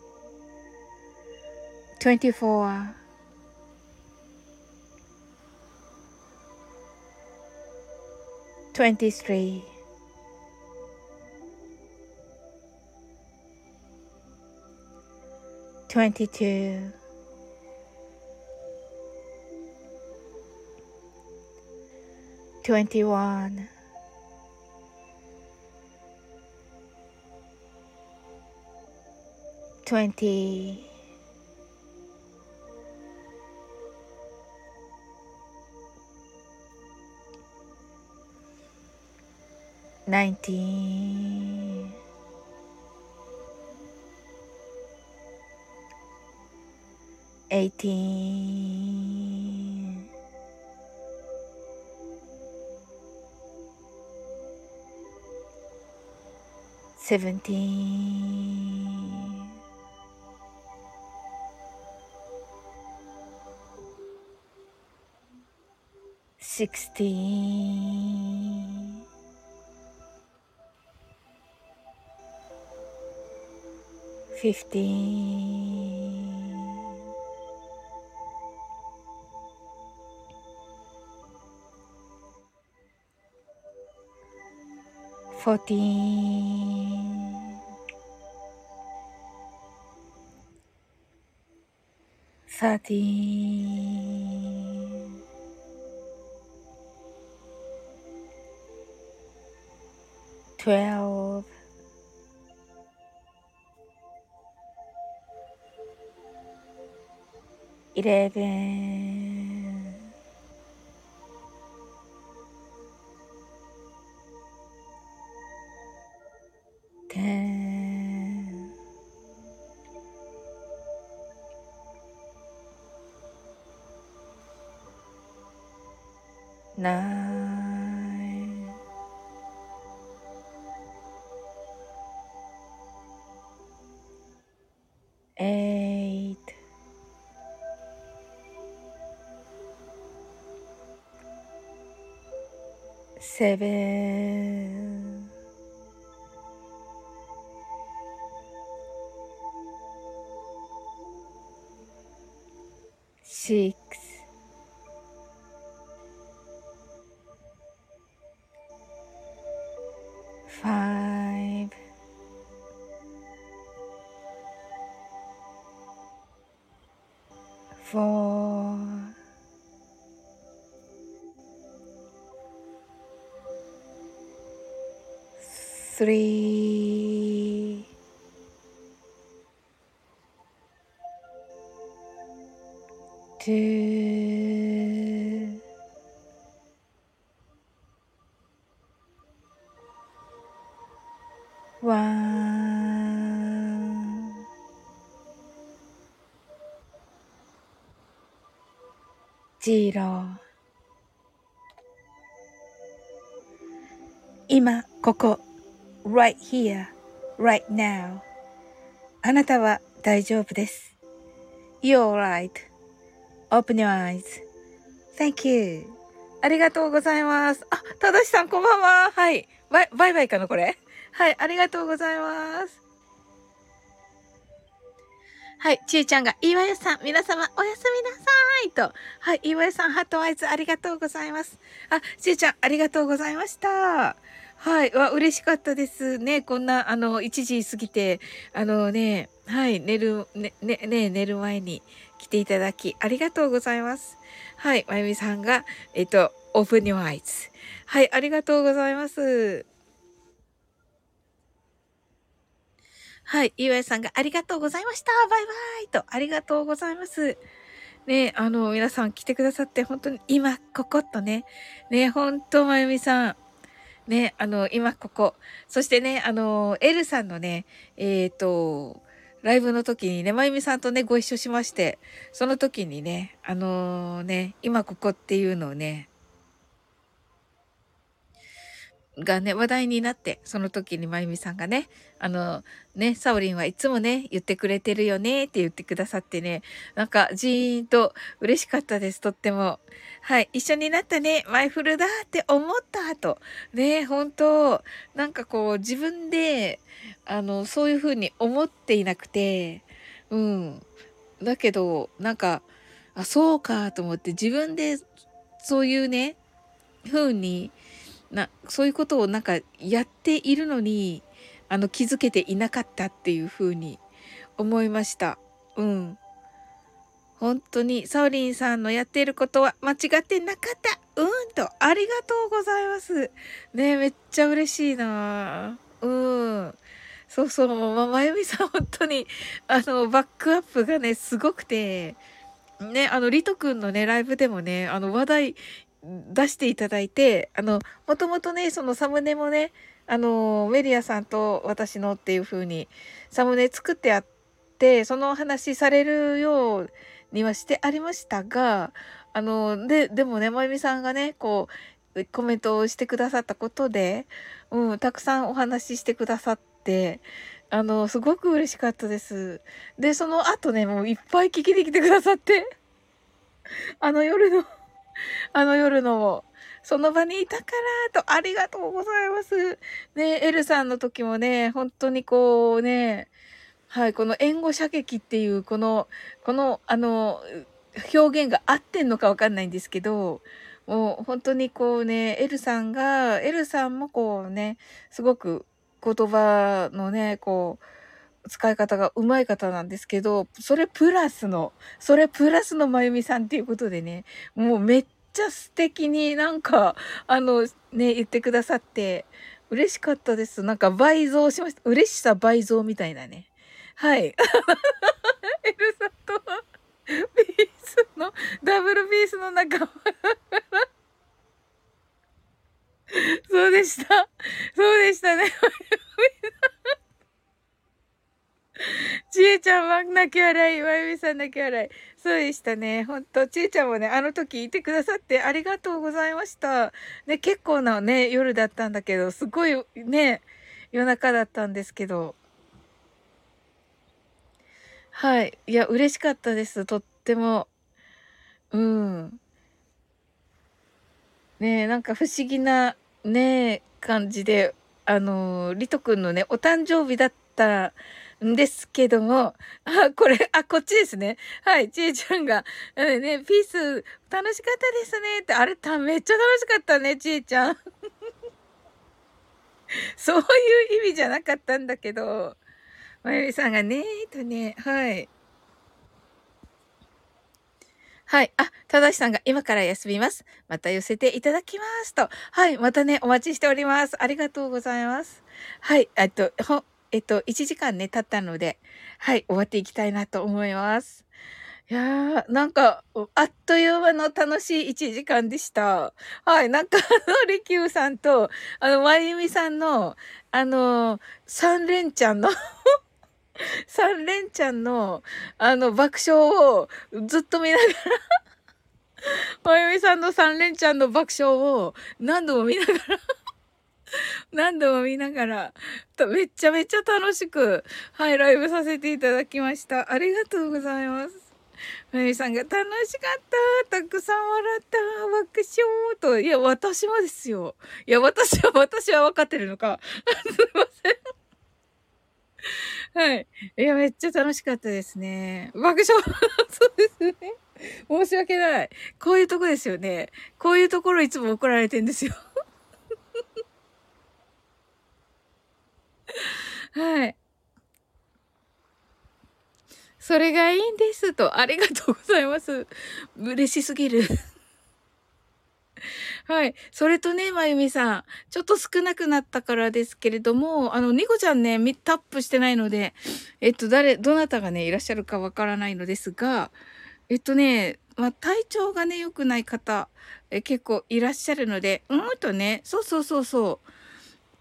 24, 23, 22, 21, 20, 19, 18, 17, 16, 15, 14, 13, 12, 11, 10, 9, 8, 7, 6, 5, 4, three, 2, 1, 0。今、ここ、right here, right now。あなたは大丈夫です。You're right.Open your eyes.Thank you. ありがとうございます。あ、ただしさんこんばんは。はい。バイバイかなこれ。はい。ありがとうございます。はい。ちえちゃんが、岩井さん、皆様おやすみなさい。と。はい。岩井さん、ハートアイズありがとうございます。あ、ちえちゃん、ありがとうございました。はい。嬉しかったですね。こんな、1時過ぎて、はい。寝る前に来ていただき、ありがとうございます。はい。まゆみさんが、open your eyes。はい。ありがとうございます。はい。岩井さんがありがとうございました。バイバイと、ありがとうございます。ね、皆さん来てくださって、本当に今、こことね。ね、本当まゆみさん。ね、今ここ。そしてね、エルさんのね、ライブの時にね、まゆみさんとね、ご一緒しまして、その時にね、今ここっていうのをね、がね、話題になって、その時にまゆみさんがね、サオリンはいつもね、言ってくれてるよねって言ってくださってね、なんかジーンと嬉しかったです、とっても。はい、一緒になったね、マイフルだって思ったと。ね、本当なんかこう自分で、そういう風に思っていなくて、うん。だけど、なんか、あ、そうかと思って自分でそういうね、風にそういうことをなんかやっているのに、気づけていなかったっていう風に思いました。うん。本当に、サオリンさんのやっていることは間違ってなかった。と、ありがとうございます。ねめっちゃ嬉しいなうん。そうそう、まゆみさん本当に、バックアップがね、すごくて、ね、リトくんのね、ライブでもね、話題出していただいて、もともとね、そのサムネもね、メディアさんと私のっていう風に、サムネ作ってあって、そのお話されるようにはしてありましたが、でもね、まゆみさんがね、こう、コメントをしてくださったことで、たくさんお話ししてくださって、すごく嬉しかったです。で、その後ね、もういっぱい聞きに来てくださって、あの夜のも、その場にいたからと、ありがとうございます。ね、エルさんの時もね、本当にこうね、はい、この援護射撃っていう、表現が合ってんのかわかんないんですけど、もう本当にこうね、エルさんもこうね、すごく言葉のね、こう、使い方が上手い方なんですけど、それプラスのまゆみさんっていうことでね、もうめっちゃ素敵になんか、言ってくださって、嬉しかったです。なんか倍増しました。嬉しさ倍増みたいなね。はい。エルサとピースの、ダブルピースの仲間。そうでした。そうでしたね。ちえちゃんは泣き笑い、まゆみさん泣き笑い。そうでしたね。ほんと、ちえちゃんもね、あの時いてくださってありがとうございました。ね、結構なね、夜だったんだけど、すごいね、夜中だったんですけど。はい。いや、嬉しかったです。とっても。うん。ねなんか不思議なね、感じで、リトくんのね、お誕生日だったんですけども、こっちですね。はい、ちえちゃんが、ね、ピース楽しかったですねって、あれめっちゃ楽しかったね、ちえちゃん。そういう意味じゃなかったんだけど、まゆみさんがね、はい。 はい。あ、ただしさんが今から休みます。また寄せていただきますと。はい。またね、お待ちしております。ありがとうございます。はい。1時間ね、経ったので、はい。終わっていきたいなと思います。いやー、なんか、あっという間の楽しい1時間でした。はい。なんか、りきゅうさんと、まゆみさんの、3連チャンの三連ちゃんの、爆笑をずっと見ながら、まゆみさんの三連ちゃんの爆笑を何度も見ながら、何度も見ながら、めっちゃめちゃ楽しく、はい、ライブさせていただきました。ありがとうございます。まゆみさんが楽しかった、たくさん笑った、爆笑と、いや、私もですよ。いや、私は分かってるのか。すいません。はい。いや、めっちゃ楽しかったですね。爆笑、そうですね。申し訳ない。こういうとこですよね。こういうところいつも怒られてんですよ。はい。それがいいんですと。ありがとうございます。嬉しすぎる。はい。それとね、まゆみさん。ちょっと少なくなったからですけれども、ニコちゃんね、タップしてないので、どなたがね、いらっしゃるかわからないのですが、まあ、体調がね、良くない方、結構いらっしゃるので、そうそうそうそう。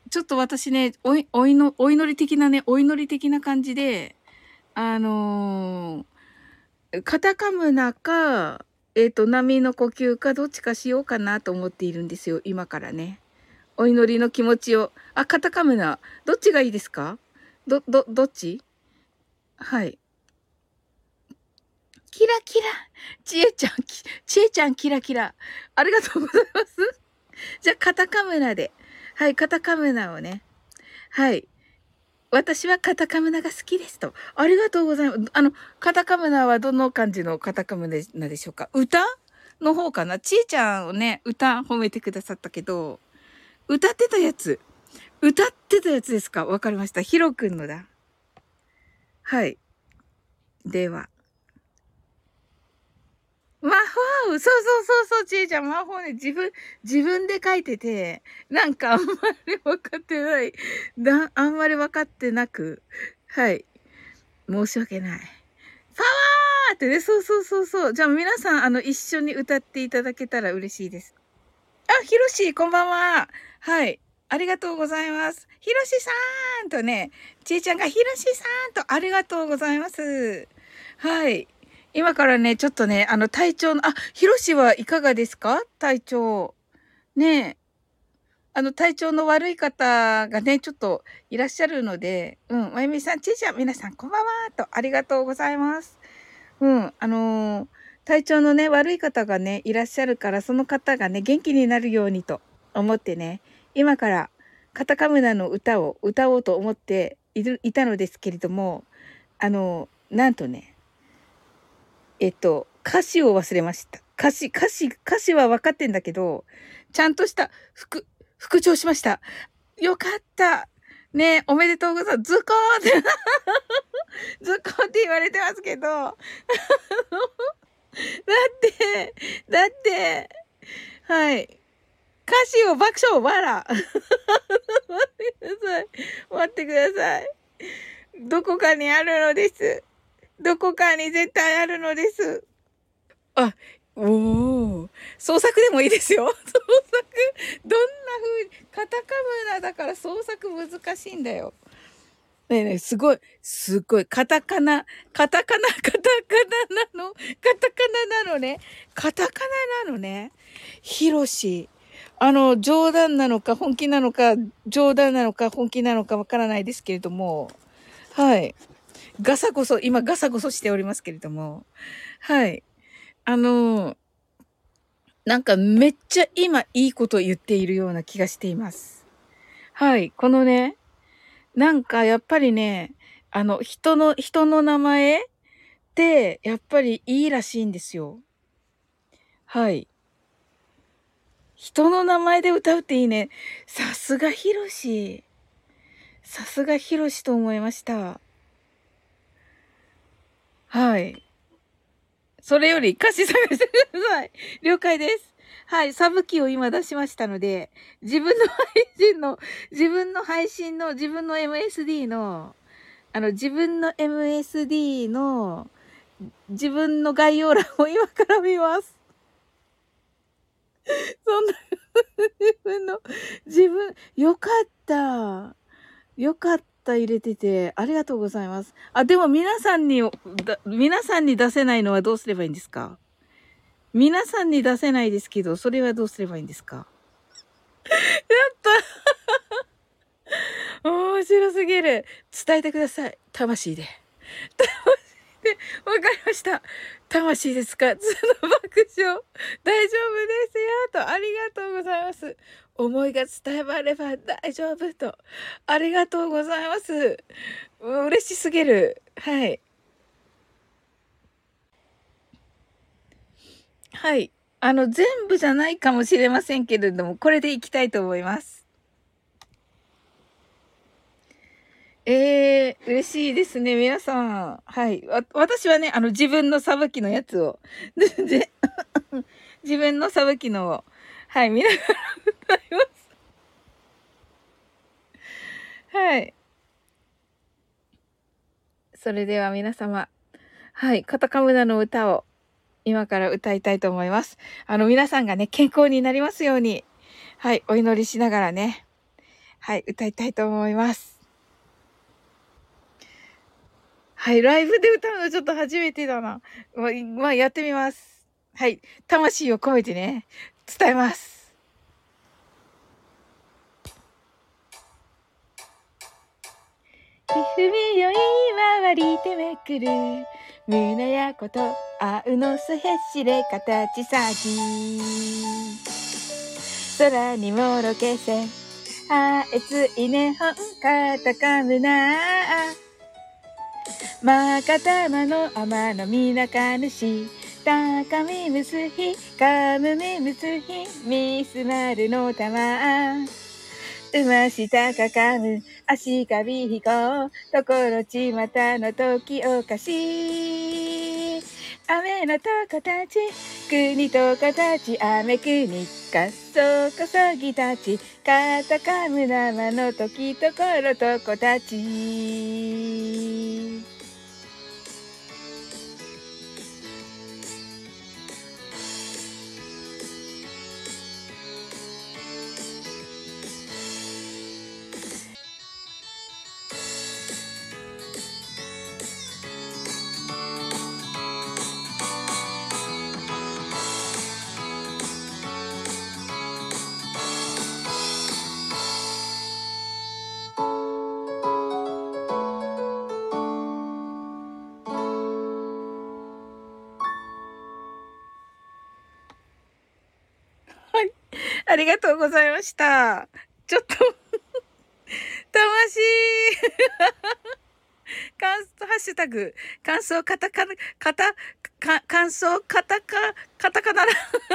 ちょっと私ね、お祈り的な感じで、カタカムナか、波の呼吸かどっちかしようかなと思っているんですよ、今からね。お祈りの気持ちを。あ、カタカムナ。どっちがいいですか？どっち？はい。キラキラ。ちえちゃんキラキラ。ありがとうございます。じゃあ、カタカムナで。はい、カタカムナをね。はい。私はカタカムナが好きですと。ありがとうございます。カタカムナはどの感じのカタカムナでしょうか？歌の方かな？ちえちゃんをね、歌褒めてくださったけど、歌ってたやつ。歌ってたやつですか？わかりました。ヒロくんのだ。はい。では。魔法そうそうそうそう、ちえちゃん、魔法ね、自分で書いてて、なんかあんまり分かってない。あんまり分かってなく、はい。申し訳ない。パワーってね、そうそうそうそう。じゃあ皆さん、一緒に歌っていただけたら嬉しいです。あ、ひろし、こんばんは。はい。ありがとうございます。ひろしさーんとね、ちえちゃんがひろしさーんとありがとうございます。はい。今からね、ちょっとね、体調の、ひろしはいかがですか？体調。ねえ。体調の悪い方がね、ちょっといらっしゃるので、まゆみさん、ちえちゃん、皆さん、こんばんはと、ありがとうございます。体調のね、悪い方がね、いらっしゃるから、その方がね、元気になるようにと思ってね、今からカタカムナの歌を歌おうと思っていたのですけれども、なんとね、歌詞を忘れました。歌詞は分かってんだけど、ちゃんとした復唱しました。よかった。ね、おめでとうございます。ズコーってズコーって言われてますけど、だって、はい。歌詞を爆笑、わら。待ってください。待ってください。どこかにあるのです。どこかに絶対あるのです。あ、おー。創作でもいいですよ。創作。どんな風に、カタカムナだから創作難しいんだよ。ねえねえ、すごい、カタカナなの、カタカナなのね。カタカナなのね。ヒロシ。冗談なのか本気なのか、冗談なのか本気なのかわからないですけれども、はい。今ガサゴソしておりますけれども、はい。あの、なんかめっちゃ今いいこと言っているような気がしています。はい。このね、なんかやっぱりね、人の名前ってやっぱりいいらしいんですよ。はい。人の名前で歌うっていいね。さすがヒロシ。さすがヒロシと思いました。はい。 それより歌詞探してください。了解です。はい、サブキーを今出しましたので、自分の配信の、自分の MSD の、自分の MSD の、自分の概要欄を今から見ます。そんな、よかった。よかった、入れてて。ありがとうございます。あ、でも皆さんに出せないのはどうすればいいんですか？皆さんに出せないですけど、それはどうすればいいんですか？面白すぎる。伝えてください。魂で。で、わかりました。魂ですか？その爆笑。大丈夫ですよ。と、ありがとうございます。思いが伝われば大丈夫と。ありがとうございます。嬉しすぎる。はい。はい。全部じゃないかもしれませんけれども、これでいきたいと思います。嬉しいですね、皆さん。はい。私はね、自分のさばきのやつを、で自分のさばきのを、はい、見ながら歌います。はい。それでは皆様、はい、カタカムナの歌を今から歌いたいと思います。皆さんがね、健康になりますように、はい、お祈りしながらね、はい、歌いたいと思います。はい、ライブで歌うのちょっと初めてだな。まあ、やってみます。はい、魂を込めてね、伝えます。踏みよい回りてめくる胸やことあうのすへしれ形先空にもろけせあえついねほんかたかむなまかたまのあまのみなかぬしたかみむすひかむみむすひみすまるのたまうましたかかむ足かびひこ、ところちまたの時おかしい。雨のとこたち、国とこたち、雨国かそこそぎたち、かたかむ生の時ところとこたち。はい。ありがとうございました。ちょっと魂ハッシュタグ、感想カタカナ、感想カタカナ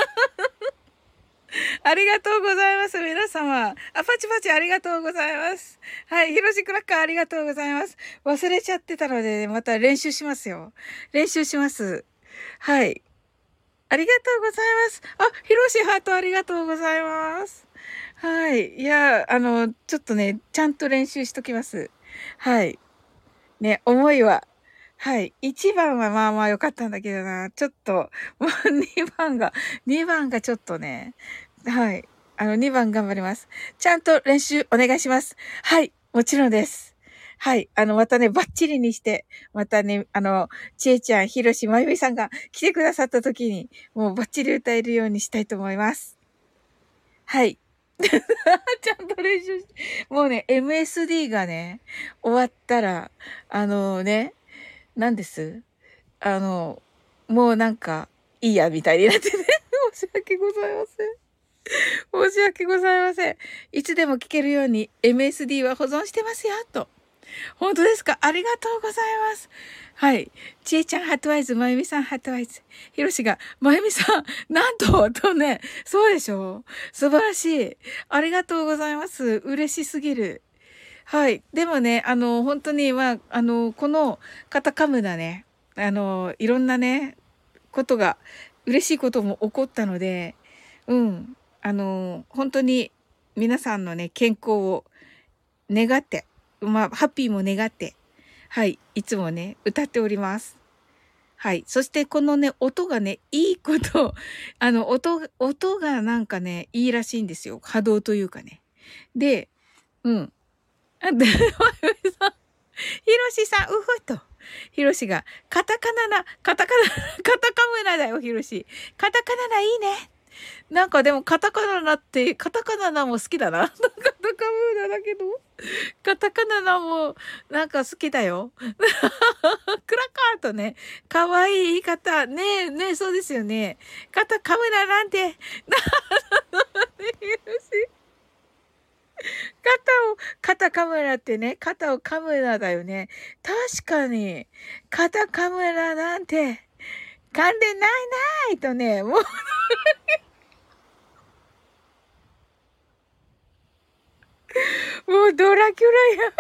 ありがとうございます。皆様。パチパチありがとうございます。はい。ヒロシクラッカーありがとうございます。忘れちゃってたので、また練習しますよ。練習します。はい。ありがとうございます。ヒロシハートありがとうございます。はい。いや、ちょっとね、ちゃんと練習しときます。はい。ね、思いは、はい。1番はまあまあ良かったんだけどな。ちょっと、もう2番がちょっとね、はい。2番頑張ります。ちゃんと練習お願いします。はい。もちろんです。はい。またね、バッチリにして、またね、ちえちゃん、ひろし、まゆみさんが来てくださった時に、もうバッチリ歌えるようにしたいと思います。はい。ちゃんと練習し、もうね、MSD がね、終わったら、ね、何ですもうなんか、いいや、みたいになってね。申し訳ございません。申し訳ございません。いつでも聞けるように MSD は保存してますよ、と。本当ですか？ありがとうございます。はい。ちえちゃんハットワイズ、まゆみさんハットワイズ。ひろしが、まゆみさん、なんとね、そうでしょう？素晴らしい。ありがとうございます。嬉しすぎる。はい。でもね、本当に、このカタカムナね、いろんなね、 ことが、嬉しいことも起こったので、うん。本当に皆さんのね、健康を願って、まあ、ハッピーも願って、はい、いつもね、歌っております。はい。そしてこのね、音がね、いいこと、音がなんかね、いいらしいんですよ。波動というかね。で、うん。あ、で、さん、ひろしさん、うふっと。ひろしが、カタカムナだよ、ひろし。カタカナナいいね。なんかでもカタカナナって、カタカナナも好きだな。カタカムナだけど。カタカナナもなんか好きだよ。クラカーとね、かわいい言い方。ねえ、ねえ、そうですよね。カタカムナなんて、カタカムラってね、肩をカムラだよね。確かに、カタカムラなんて、関連ないないとね、もうドラキュラや。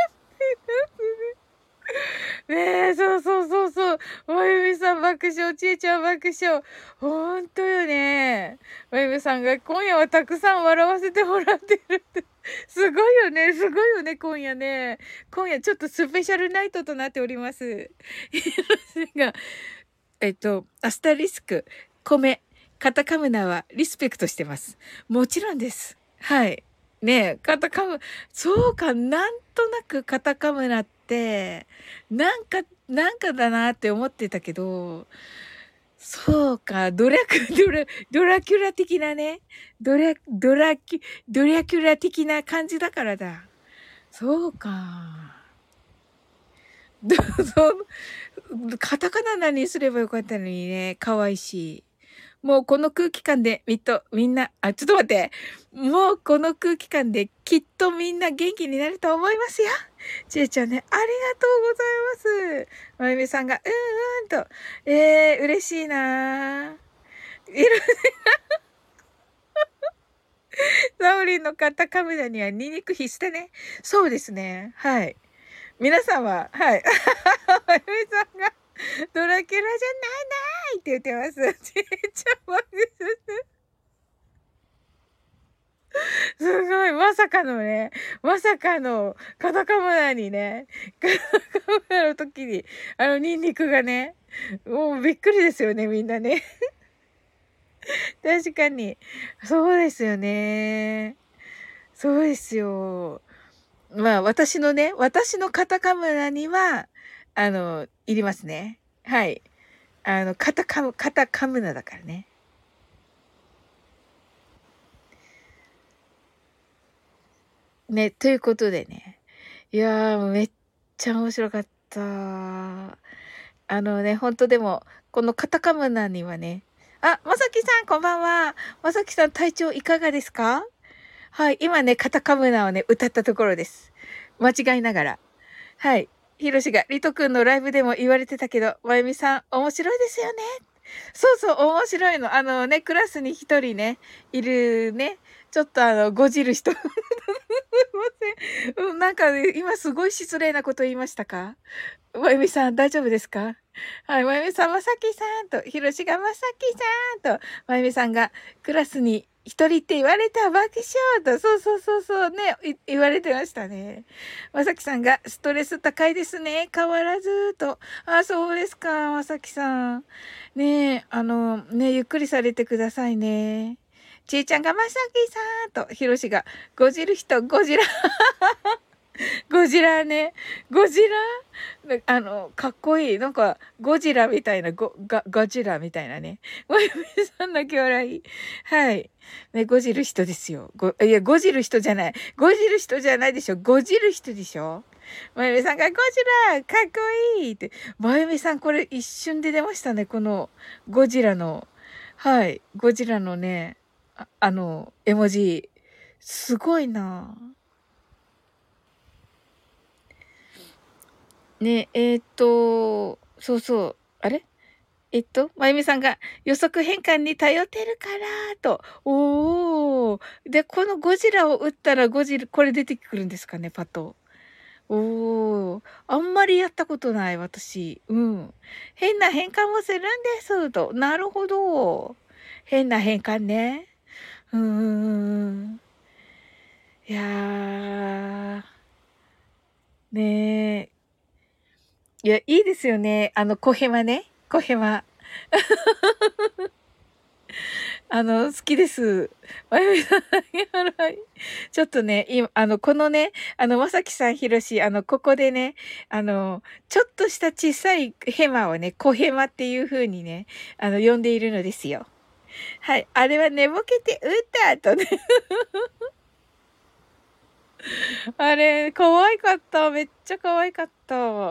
ねえ、そうそうそうそう。まゆみさん爆笑、ちえちゃん爆笑。ほんとよね。まゆみさんが今夜はたくさん笑わせてもらってるって。すごいよね、すごいよね、今夜ね。今夜ちょっとスペシャルナイトとなっております。が、アスタリスク、米、カタカムナはリスペクトしてます。もちろんです。はい。ねえ、カタカム、そうか、なんとなくカタカムナって、なんかだなって思ってたけど、そうか、ドラキュラ的なね、ドラキュラ的な感じだからだ。そうか。そう、カタカナ何にすればよかったのにね、可愛いし。もうこの空気感でみんな、あ、ちょっと待って。もうこの空気感できっとみんな元気になると思いますよ。ちえちゃんね、ありがとうございます。まゆみさんが、と。嬉しいなぁ。サオリンの買ったカメラにはニンニク必須でね。そうですね。はい。皆さんは、はい。まゆみさんが、ドラキュラじゃないって言ってます。ちえちゃんは、すごい、まさかのね、まさかのカタカムナにね、カタカムナの時に、ニンニクがね、もうびっくりですよね、みんなね。確かに。そうですよね。そうですよ。まあ、私のカタカムナには、いりますね。はい。カタカムナだからね。ね、ということでね。いやー、めっちゃ面白かった。本当でも、このカタカムナにはね、あ、まさきさん、こんばんは。まさきさん、体調いかがですか？はい、今ね、カタカムナをね、歌ったところです。間違いながら。はい。ひろしが、リトくんのライブでも言われてたけど、まゆみさん、面白いですよね。そうそう、面白いの。クラスに一人ね、いるね、ちょっとごじる人。すいません。なんかね、今すごい失礼なこと言いましたか？まゆみさん、大丈夫ですか？はい、まゆみさん、まさきさんと、ひろしがまさきさんと、まゆみさんが、クラスに一人って言われた爆笑と、そうそうそうそうね、言われてましたね。まさきさんが、ストレス高いですね。変わらず、と。あ、そうですか、まさきさん。ねえ、ゆっくりされてくださいね。ちいちゃんがまさきさんと、ひろしが、ごじる人、ゴジラ。ゴジラね。ゴジラかっこいい。なんか、ゴジラみたいな、ゴジラみたいなね。もゆみさんの兄弟。はい。ね、ゴジる人ですよ。いや、ゴジる人じゃない。ゴジる人じゃないでしょ。ゴジる人でしょ。まゆみさんがゴジラかっこいいって。まゆみさんこれ一瞬で出ましたね。このゴジラの。はい。ゴジラのね、絵文字。すごいなぁ。ね、そうそう。あれまゆみさんが予測変換に頼ってるから、と。おー。で、このゴジラを撃ったらこれ出てくるんですかね、パッと。 おー、あんまりやったことない、私。うん。変な変換もするんですと。なるほど。変な変換ね。うーん。いやー、ねえ。いや、いいですよね。コヘマね。コヘマ。好きです。まゆみさん、はい。ちょっとね、このね、まさきさん、ひろし、ここでね、ちょっとした小さいヘマをね、小ヘマっていう風にね、呼んでいるのですよ。はい。あれは寝ぼけて打った後ね、あれ、可愛かった。めっちゃ可愛かった。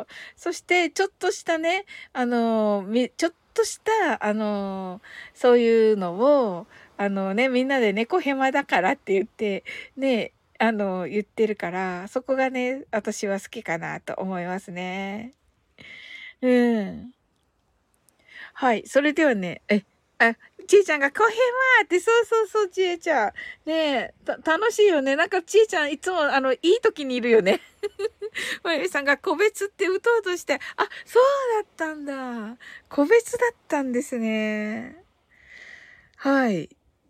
そして、ちょっとしたね、ちょっとした、そういうのを、ね、みんなで猫ヘマだからって言って、ね、言ってるから、そこがね、私は好きかなと思いますね。うん。はい。それではね、ちいちゃんがコヘマーって、そうそうそう、ちえちゃん。ねえ、楽しいよね。なんかちいちゃんいつも、いい時にいるよね。まゆみさんが個別って打とうとして、あ、そうだったんだ。個別だったんですね。はい。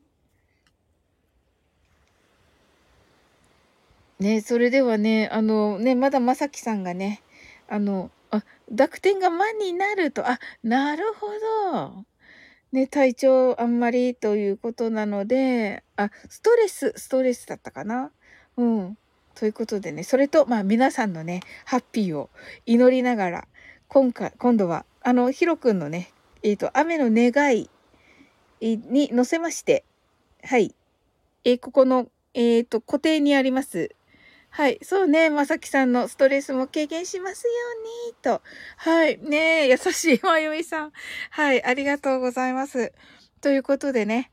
ね、それではね、ね、まだまさきさんがね、濁点が間になると、あ、なるほど。ね、体調あんまりということなので、あ、ストレスだったかな。うん。ということでね、それと、まあ皆さんのね、ハッピーを祈りながら、今度は、ヒロくんのね、雨の願いに乗せまして、はい。ここの、固定にあります。はい。そうね。まさきさんのストレスも軽減しますように、と。はい。ねえ、優しいまゆみさん。はい。ありがとうございます。ということでね、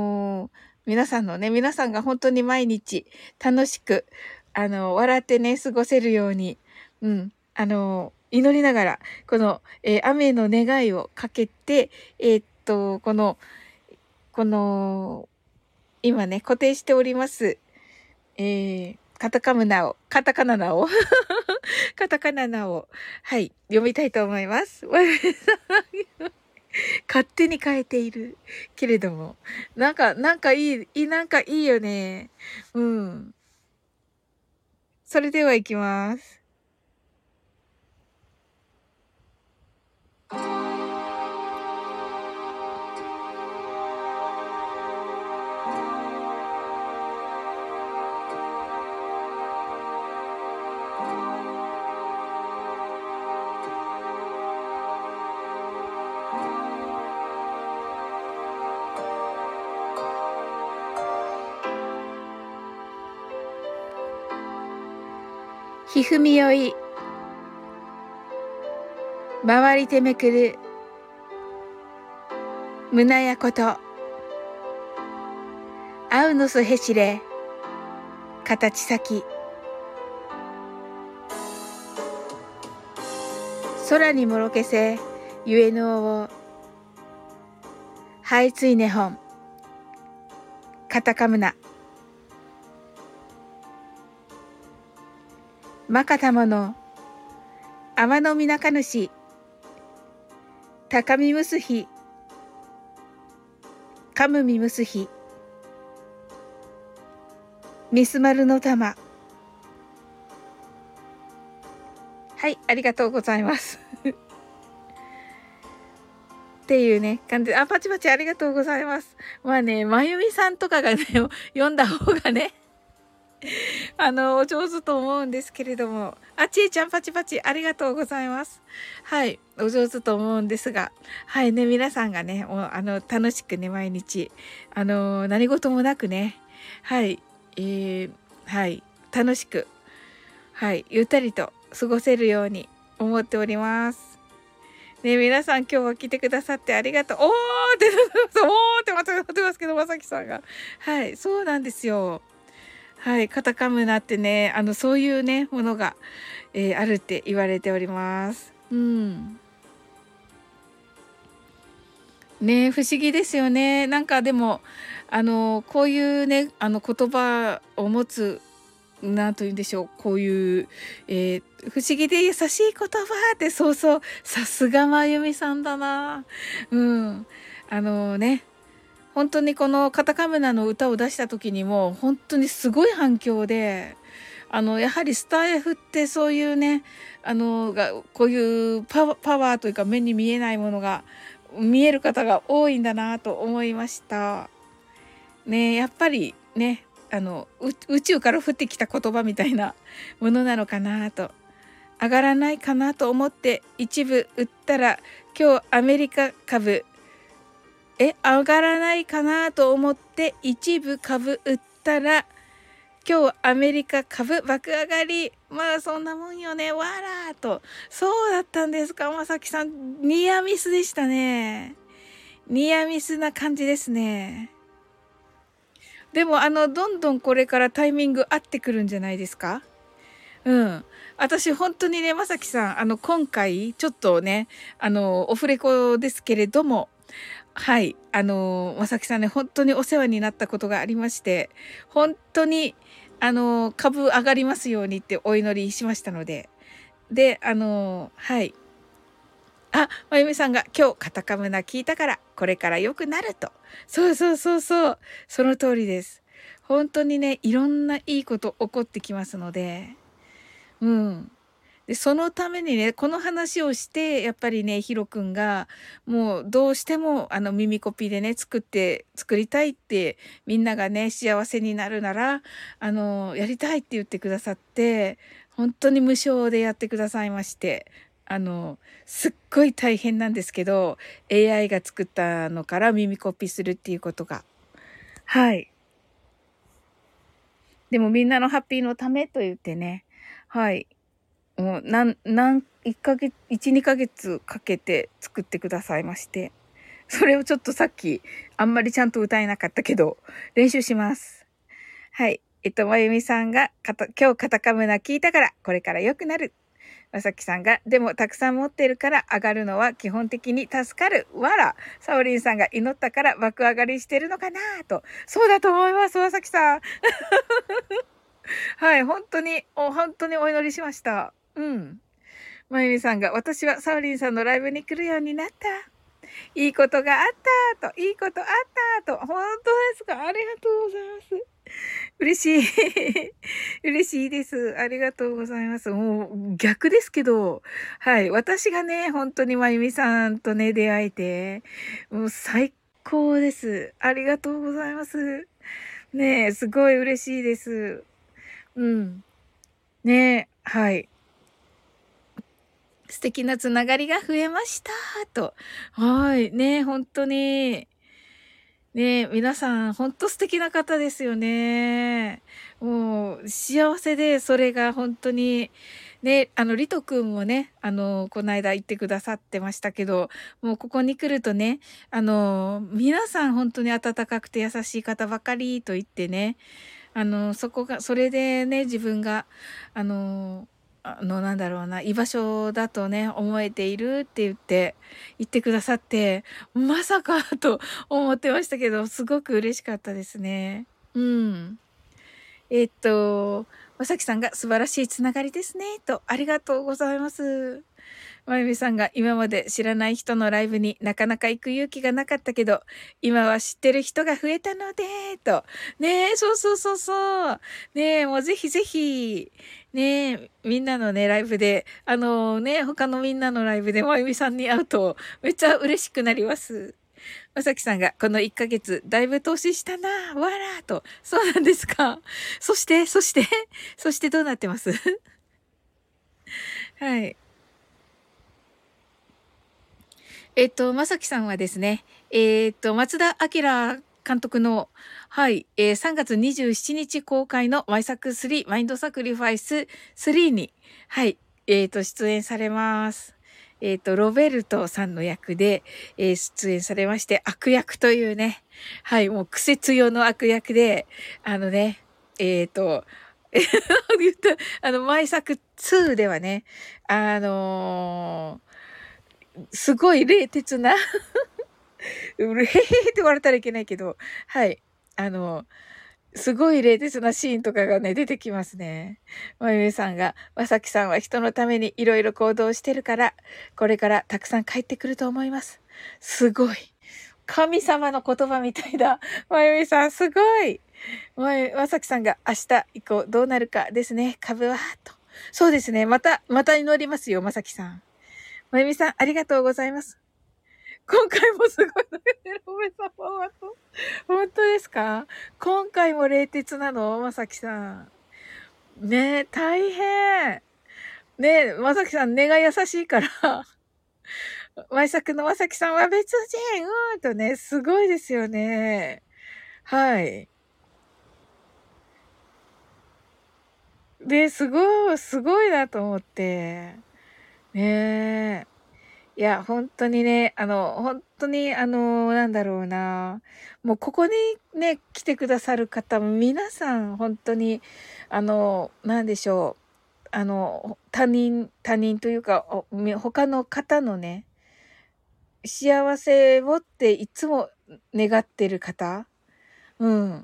皆さんが本当に毎日楽しく、笑ってね、過ごせるように、うん。祈りながら、この、雨の願いをかけて、この、今ね、固定しております。カタカナナをカタカナナを、はい、読みたいと思います。勝手に変えている。けれども。なんかいいよね。うん。それでは行きます。ひふみよい、回りてめくる、胸やこと、あうのそへしれ、形先、空にもろけせ、ゆえのを、はいついねほん、カタカムナ、まかたもの、天のみなかぬし、高みむすひ、かむみむすひ、ミスマルの玉。はい、ありがとうございます。っていうね、感じで、あ、パチパチありがとうございます。まあね、まゆみさんとかがね、読んだ方がね、お上手と思うんですけれども。あ、ちえちゃんパチパチありがとうございます。はい。お上手と思うんですが。はいね、皆さんがね、楽しくね、毎日、何事もなくね、はい、はい、楽しく、はい、ゆったりと過ごせるように思っております。ね、皆さん今日は来てくださってありがとう。おーって、おーってまたやってますけど、まさきさんが。はい、そうなんですよ。はい、カタカムナってね、そういうね、ものが、あるって言われております。うん。ね、不思議ですよね。なんかでも、こういうね、言葉を持つなんと言うんでしょう、こういう、不思議で優しい言葉って、そうそう、さすがまゆみさんだな。うん。ね、本当にこのカタカムナの歌を出した時にも、本当にすごい反響で、やはりスタイフってそういうね、こういうパワーというか目に見えないものが見える方が多いんだなと思いました。ね、やっぱりね、宇宙から降ってきた言葉みたいなものなのかなと。上がらないかなと思って一部売ったら、今日アメリカ株、上がらないかなと思って一部株売ったら、今日アメリカ株爆上がり。まあそんなもんよね。わらーと。そうだったんですか。まさきさん、ニアミスでしたね。ニアミスな感じですね。でもどんどんこれからタイミング合ってくるんじゃないですか。うん。私本当にね、まさきさん、今回、ちょっとね、オフレコですけれども、はい、まさきさんね、本当にお世話になったことがありまして、本当に、株上がりますようにってお祈りしましたので、で、はい。あ、まゆみさんが今日カタカムナ聞いたから、これから良くなると。そうそうそうそう。その通りです。本当にね、いろんないいこと起こってきますので、うん。で、そのためにね、この話をして、やっぱりね、ヒロ君が、もうどうしても、耳コピでね、作りたいって、みんながね、幸せになるなら、やりたいって言ってくださって、本当に無償でやってくださいまして、すっごい大変なんですけど、AI が作ったのから耳コピするっていうことが。はい。でもみんなのハッピーのためと言ってね、はい。もう、1ヶ月、1、2ヶ月かけて作ってくださいまして。それをちょっとさっき、あんまりちゃんと歌えなかったけど、練習します。はい。まゆみさんが、今日カタカムナ聞いたから、これから良くなる。まさきさんが、でもたくさん持ってるから上がるのは基本的に助かる。わら。サオリンさんが祈ったから爆上がりしてるのかなと。そうだと思います、まさきさん。はい、本当にお祈りしました。うん。まゆみさんが、私はサオリンさんのライブに来るようになった。いいことがあったと、いいことあったと、本当ですか。ありがとうございます。嬉しい。嬉しいです。ありがとうございます。もう逆ですけど、はい。私がね、本当にまゆみさんとね、出会えて、もう最高です。ありがとうございます。ねえ、すごい嬉しいです。うん。ねえ、はい。素敵なつながりが増えましたと。はい。ね、本当に。ね、皆さん、本当素敵な方ですよね。もう、幸せで、それが本当に、ね、リト君もね、この間言ってくださってましたけど、もうここに来るとね、皆さん本当に温かくて優しい方ばかりと言ってね、それでね、自分が、あの、なんだろうな、居場所だとね、思えているって言ってくださって、まさかと思ってましたけど、すごく嬉しかったですね。うん。えっと、まさきさんが素晴らしいつながりですね、と、ありがとうございます。まゆみさんが今まで知らない人のライブになかなか行く勇気がなかったけど、今は知ってる人が増えたので、と。ねえ、そうそうそうそう。ねえ、もうぜひぜひ、ねえ、みんなのね、ライブで、他のみんなのライブでまゆみさんに会うと、めっちゃ嬉しくなります。まさきさんが、この1ヶ月、だいぶ投資したな、わらーと。そうなんですか。そしてどうなってますはい。まさきさんはですね、松田明監督の、はい、3月27日公開のマイサク3、マインドサクリファイス3に、はい、出演されます。ロベルトさんの役で、出演されまして、悪役というね、はい、もう癖強の悪役で、あのね、えっ、と、言った、マイサク2ではね、すごい冷徹なへへへって言われたらいけないけど、はい。あの、 すごい冷徹なシーンとかがね、出てきますね。まゆみさんが、まさきさんは人のためにいろいろ行動してるから、これからたくさん帰ってくると思います。すごい。神様の言葉みたいだ。まゆみさん、すごい。まさきさんが明日以降どうなるかですね。株は、と。そうですね。また祈りますよ、まさきさん。まゆみさん、ありがとうございます。今回もすごいのよね、おめさまはと。本当ですか？今回も冷徹なのまさきさん。ねえ、大変。ねえ、まさきさん根が優しいから、前作のまさきさんは別人とね、すごいですよね。はい。で、すごいなと思って。ねえ。いや、本当にね、本当になんだろうな。もうここにね、来てくださる方も皆さん本当に、なんでしょう。他人というか、他の方のね、幸せをっていつも願ってる方、うん。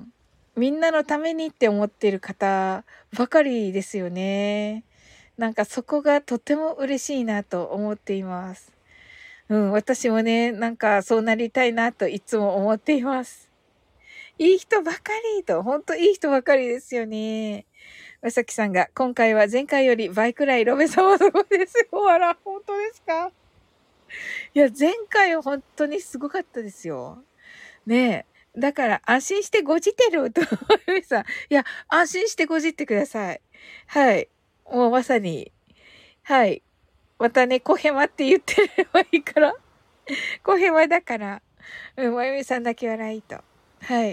みんなのためにって思ってる方ばかりですよね。なんかそこがとても嬉しいなと思っています。うん、私もね、なんかそうなりたいなといつも思っています。いい人ばかりと、ほんといい人ばかりですよね。まさきさんが、今回は前回より倍くらいロベ様すごいですよ。あら、本当ですか？いや、前回は本当にすごかったですよ。ねえ。だから安心してごじってると、ゆみさん。いや、安心してごじってください。はい。もうまさに。はい。またね、コヘマって言ってればいいから。コヘマだから。うん、まゆみさんだけ笑いと。はい。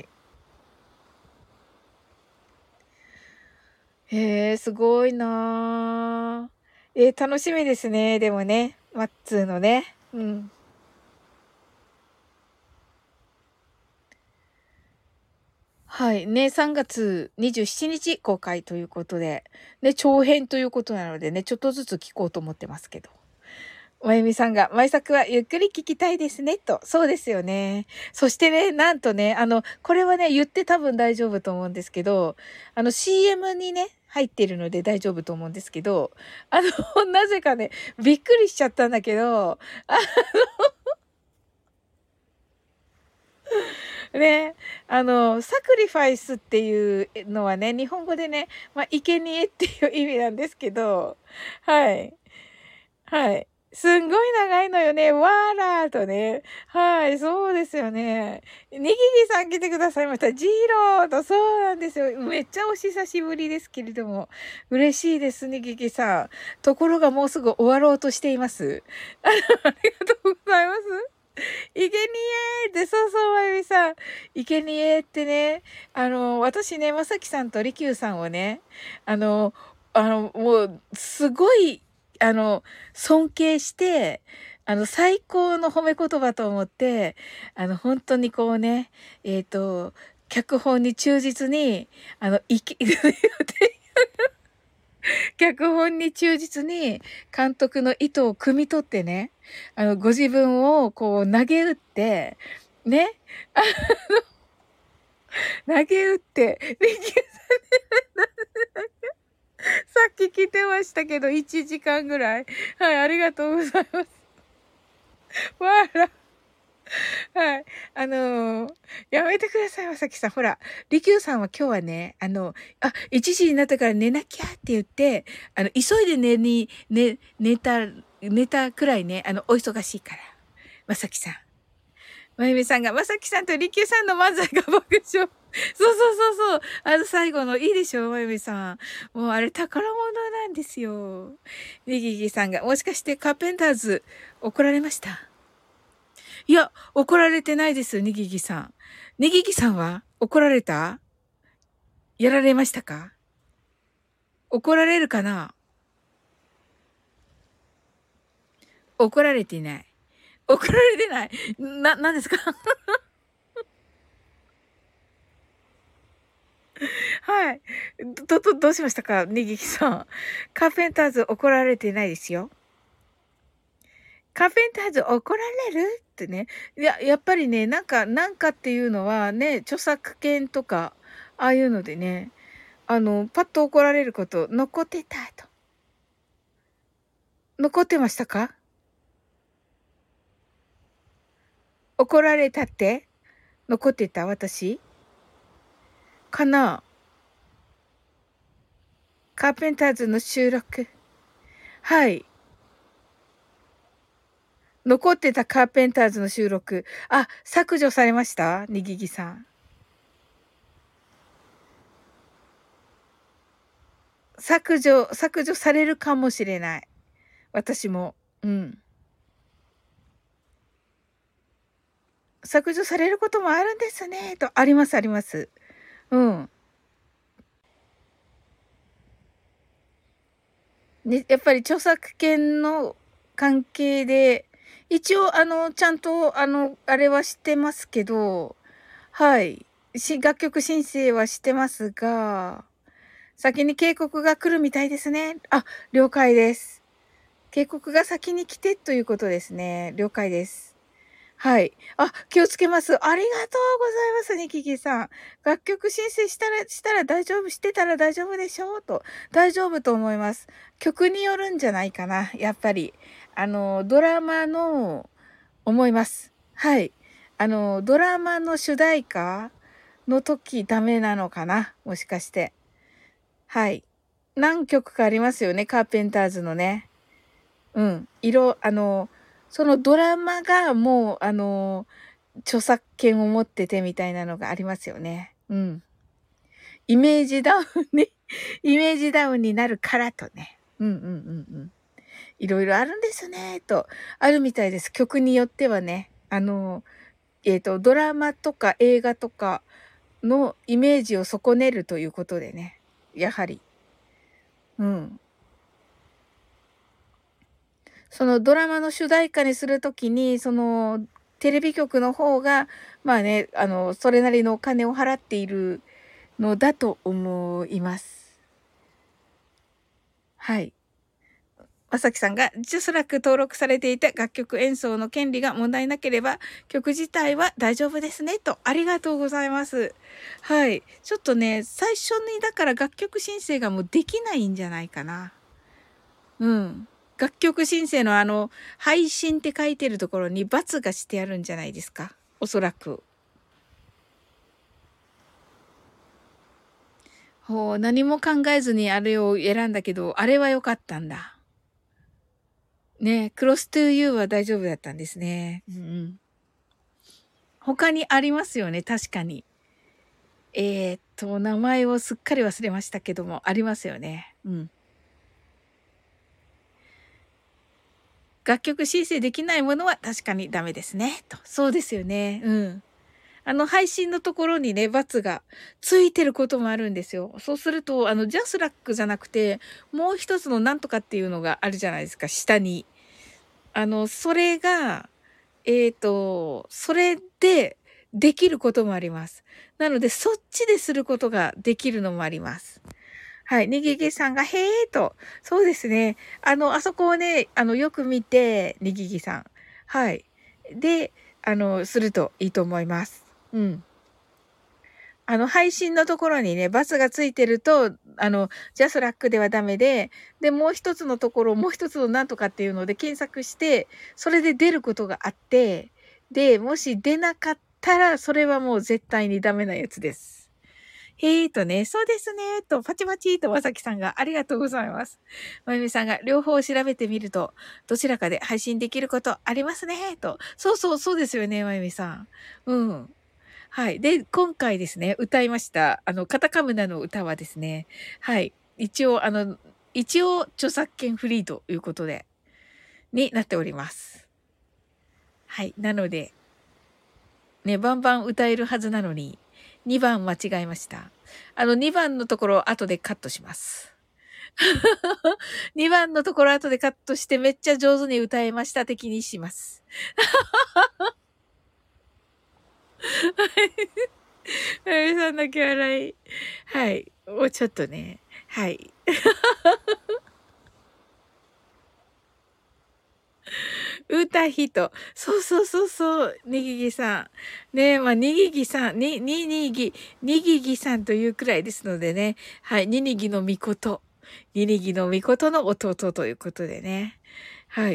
へえ、すごいなー。楽しみですね。でもね、マッツーのね。うん。はい。ね、3月27日公開ということで、ね、長編ということなのでね、ちょっとずつ聞こうと思ってますけど。まゆみさんが、毎作はゆっくり聞きたいですね、と。そうですよね。そしてね、なんとね、これはね、言って多分大丈夫と思うんですけど、CM にね、入ってるので大丈夫と思うんですけど、なぜかね、びっくりしちゃったんだけど、ね、サクリファイスっていうのはね、日本語でね、まあ、生贄っていう意味なんですけど、はい。はい。すんごい長いのよね。わーらーとね。はい、そうですよね。にぎりさん来てくださいました。ジーローと、そうなんですよ。めっちゃお久しぶりですけれども。嬉しいです、にぎりさん。ところがもうすぐ終わろうとしています。ありがとうございます。いけにえーって、そうそう、まゆみさん。いけにえーってね、私ね、まさきさんとりきゅうさんをね、あの、もう、すごい、尊敬して、最高の褒め言葉と思って、本当にこうね、脚本に忠実に、脚本に忠実に監督の意図を汲み取ってね、ご自分をこう投げ打って、ね、投げ打って、さっき来てましたけど、1時間ぐらい。はい、ありがとうございます。わら。はい。やめてください、まさきさん。ほら、りきゅうさんは今日はね、1時になったから寝なきゃって言って、急いで寝たくらいね、お忙しいから。まさきさん。まゆみさんが、まさきさんとりきゅうさんの漫才が爆笑。そうそうそうそう。最後のいいでしょまゆみさん。もうあれ宝物なんですよ。みぎぎさんが、もしかしてカーペンターズ怒られました？いや、怒られてないです、にぎぎさん。にぎぎさんは怒られた？やられましたか？怒られるかな？怒られていない。怒られてない。なんですか？はい。どうしましたかにぎぎさん。カーペンターズ怒られてないですよ。カーペンターズ怒られるってね。いや、やっぱりね、なんかっていうのはね、著作権とかああいうのでね、パッと怒られること、残ってたと。残ってましたか？怒られたって？残ってた？私？かな？カーペンターズの収録。はい。残ってたカーペンターズの収録。あ、削除されました？にぎぎさん。削除されるかもしれない。私も。うん。削除されることもあるんですね。と、ありますあります。うん。ね、やっぱり著作権の関係で、一応ちゃんとあれはしてますけど、はい。楽曲申請はしてますが、先に警告が来るみたいですね。あ、了解です。警告が先に来てということですね。了解です。はい。あ、気をつけます。ありがとうございます、ニキキさん。楽曲申請したら大丈夫、してたら大丈夫でしょうと。大丈夫と思います。曲によるんじゃないかな。やっぱり。ドラマの、思います。はい。ドラマの主題歌の時ダメなのかな。もしかして。はい。何曲かありますよね。カーペンターズのね。うん。そのドラマがもう、著作権を持っててみたいなのがありますよね。うん。イメージダウンね。イメージダウンになるからとね。うんうんうんうん。いろいろあるんですね、と。あるみたいです。曲によってはね。ドラマとか映画とかのイメージを損ねるということでね。やはり。うん。そのドラマの主題歌にするときに、そのテレビ局の方が、まあね、それなりのお金を払っているのだと思います。はい。まさきさんが、ジュスラック登録されていて楽曲演奏の権利が問題なければ、曲自体は大丈夫ですね、と。ありがとうございます。はい。ちょっとね、最初にだから楽曲申請がもうできないんじゃないかな。うん。楽曲申請の配信って書いてるところに×がしてあるんじゃないですか。おそらく。ほう、何も考えずにあれを選んだけど、あれは良かったんだ。ね、クロストゥーユーは大丈夫だったんですね。うんうん。他にありますよね、確かに。名前をすっかり忘れましたけども、ありますよね。うん。楽曲申請できないものは確かにダメですね。と。そうですよね。うん。配信のところにね、×がついてることもあるんですよ。そうすると、ジャスラックじゃなくて、もう一つのなんとかっていうのがあるじゃないですか、下に。それが、それでできることもあります。なので、そっちですることができるのもあります。はい。ねぎぎさんが、へえと。そうですね。あそこをね、よく見て、ねぎぎさん。はい。で、するといいと思います。うん。配信のところにね、バツがついてると、ジャスラックではダメで、で、もう一つのところ、もう一つのなんとかっていうので検索して、それで出ることがあって、で、もし出なかったら、それはもう絶対にダメなやつです。へえとね、そうですね、と、パチパチとまさきさんがありがとうございます。まゆみさんが両方調べてみると、どちらかで配信できることありますね、と。そうそう、そうですよね、まゆみさん。うん。はい。で、今回ですね、歌いました、カタカムナの歌はですね、はい。一応、著作権フリーということで、になっております。はい。なので、ね、バンバン歌えるはずなのに、2番間違えました。2番のところ、後でカットします。2番のところ、後でカットして、めっちゃ上手に歌えました、的にします。あゆみさんだけ笑い。はい。もうちょっとね。はい。 歌人。そうそうそうそう。にぎぎさん。ねまあ、にぎぎさん、にぎぎさんというくらいですのでね。はい。ににぎのみこと。ににぎのみことの弟ということでね。はい。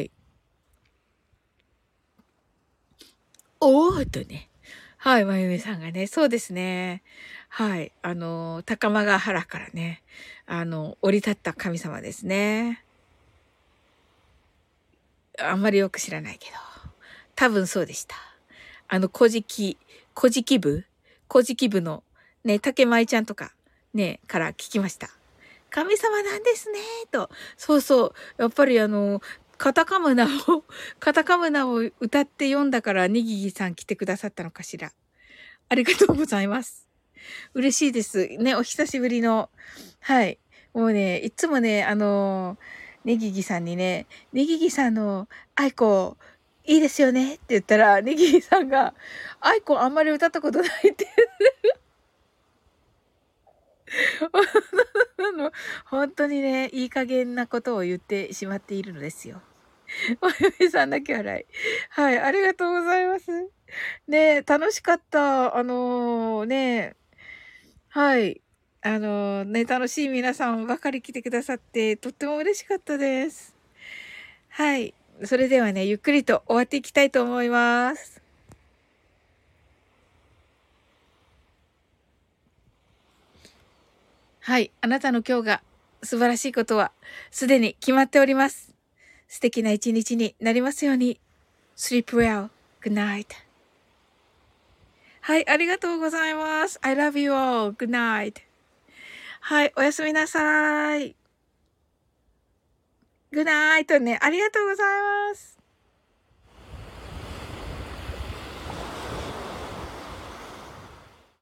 おーっとね。はい。まゆみさんがね。そうですね。はい。高間ヶ原からね。降り立った神様ですね。あんまりよく知らないけど。多分そうでした。古事記部古事記部のね、竹舞ちゃんとかね、から聞きました。神様なんですね、と。そうそう。やっぱりカタカムナを、カタカムナを歌って読んだから、にぎぎさん来てくださったのかしら。ありがとうございます。嬉しいです。ね、お久しぶりの。はい。もうね、いつもね、ねぎぎさんにね、ねぎぎさんのアイコ、いいですよねって言ったら、ねぎぎさんが、アイコあんまり歌ったことないって本当にね、いい加減なことを言ってしまっているのですよ。まゆみさんだけ笑い。はい、ありがとうございます。ね楽しかった。ねはい。ね、楽しい皆さんばかり来てくださって、とっても嬉しかったです。はい。それではね、ゆっくりと終わっていきたいと思います。はい。あなたの今日が素晴らしいことは、すでに決まっております。素敵な一日になりますように。Sleep well. Good night. はい。ありがとうございます。I love you all. Good night. はい。おやすみなさい。Good night ね。ありがとうございます。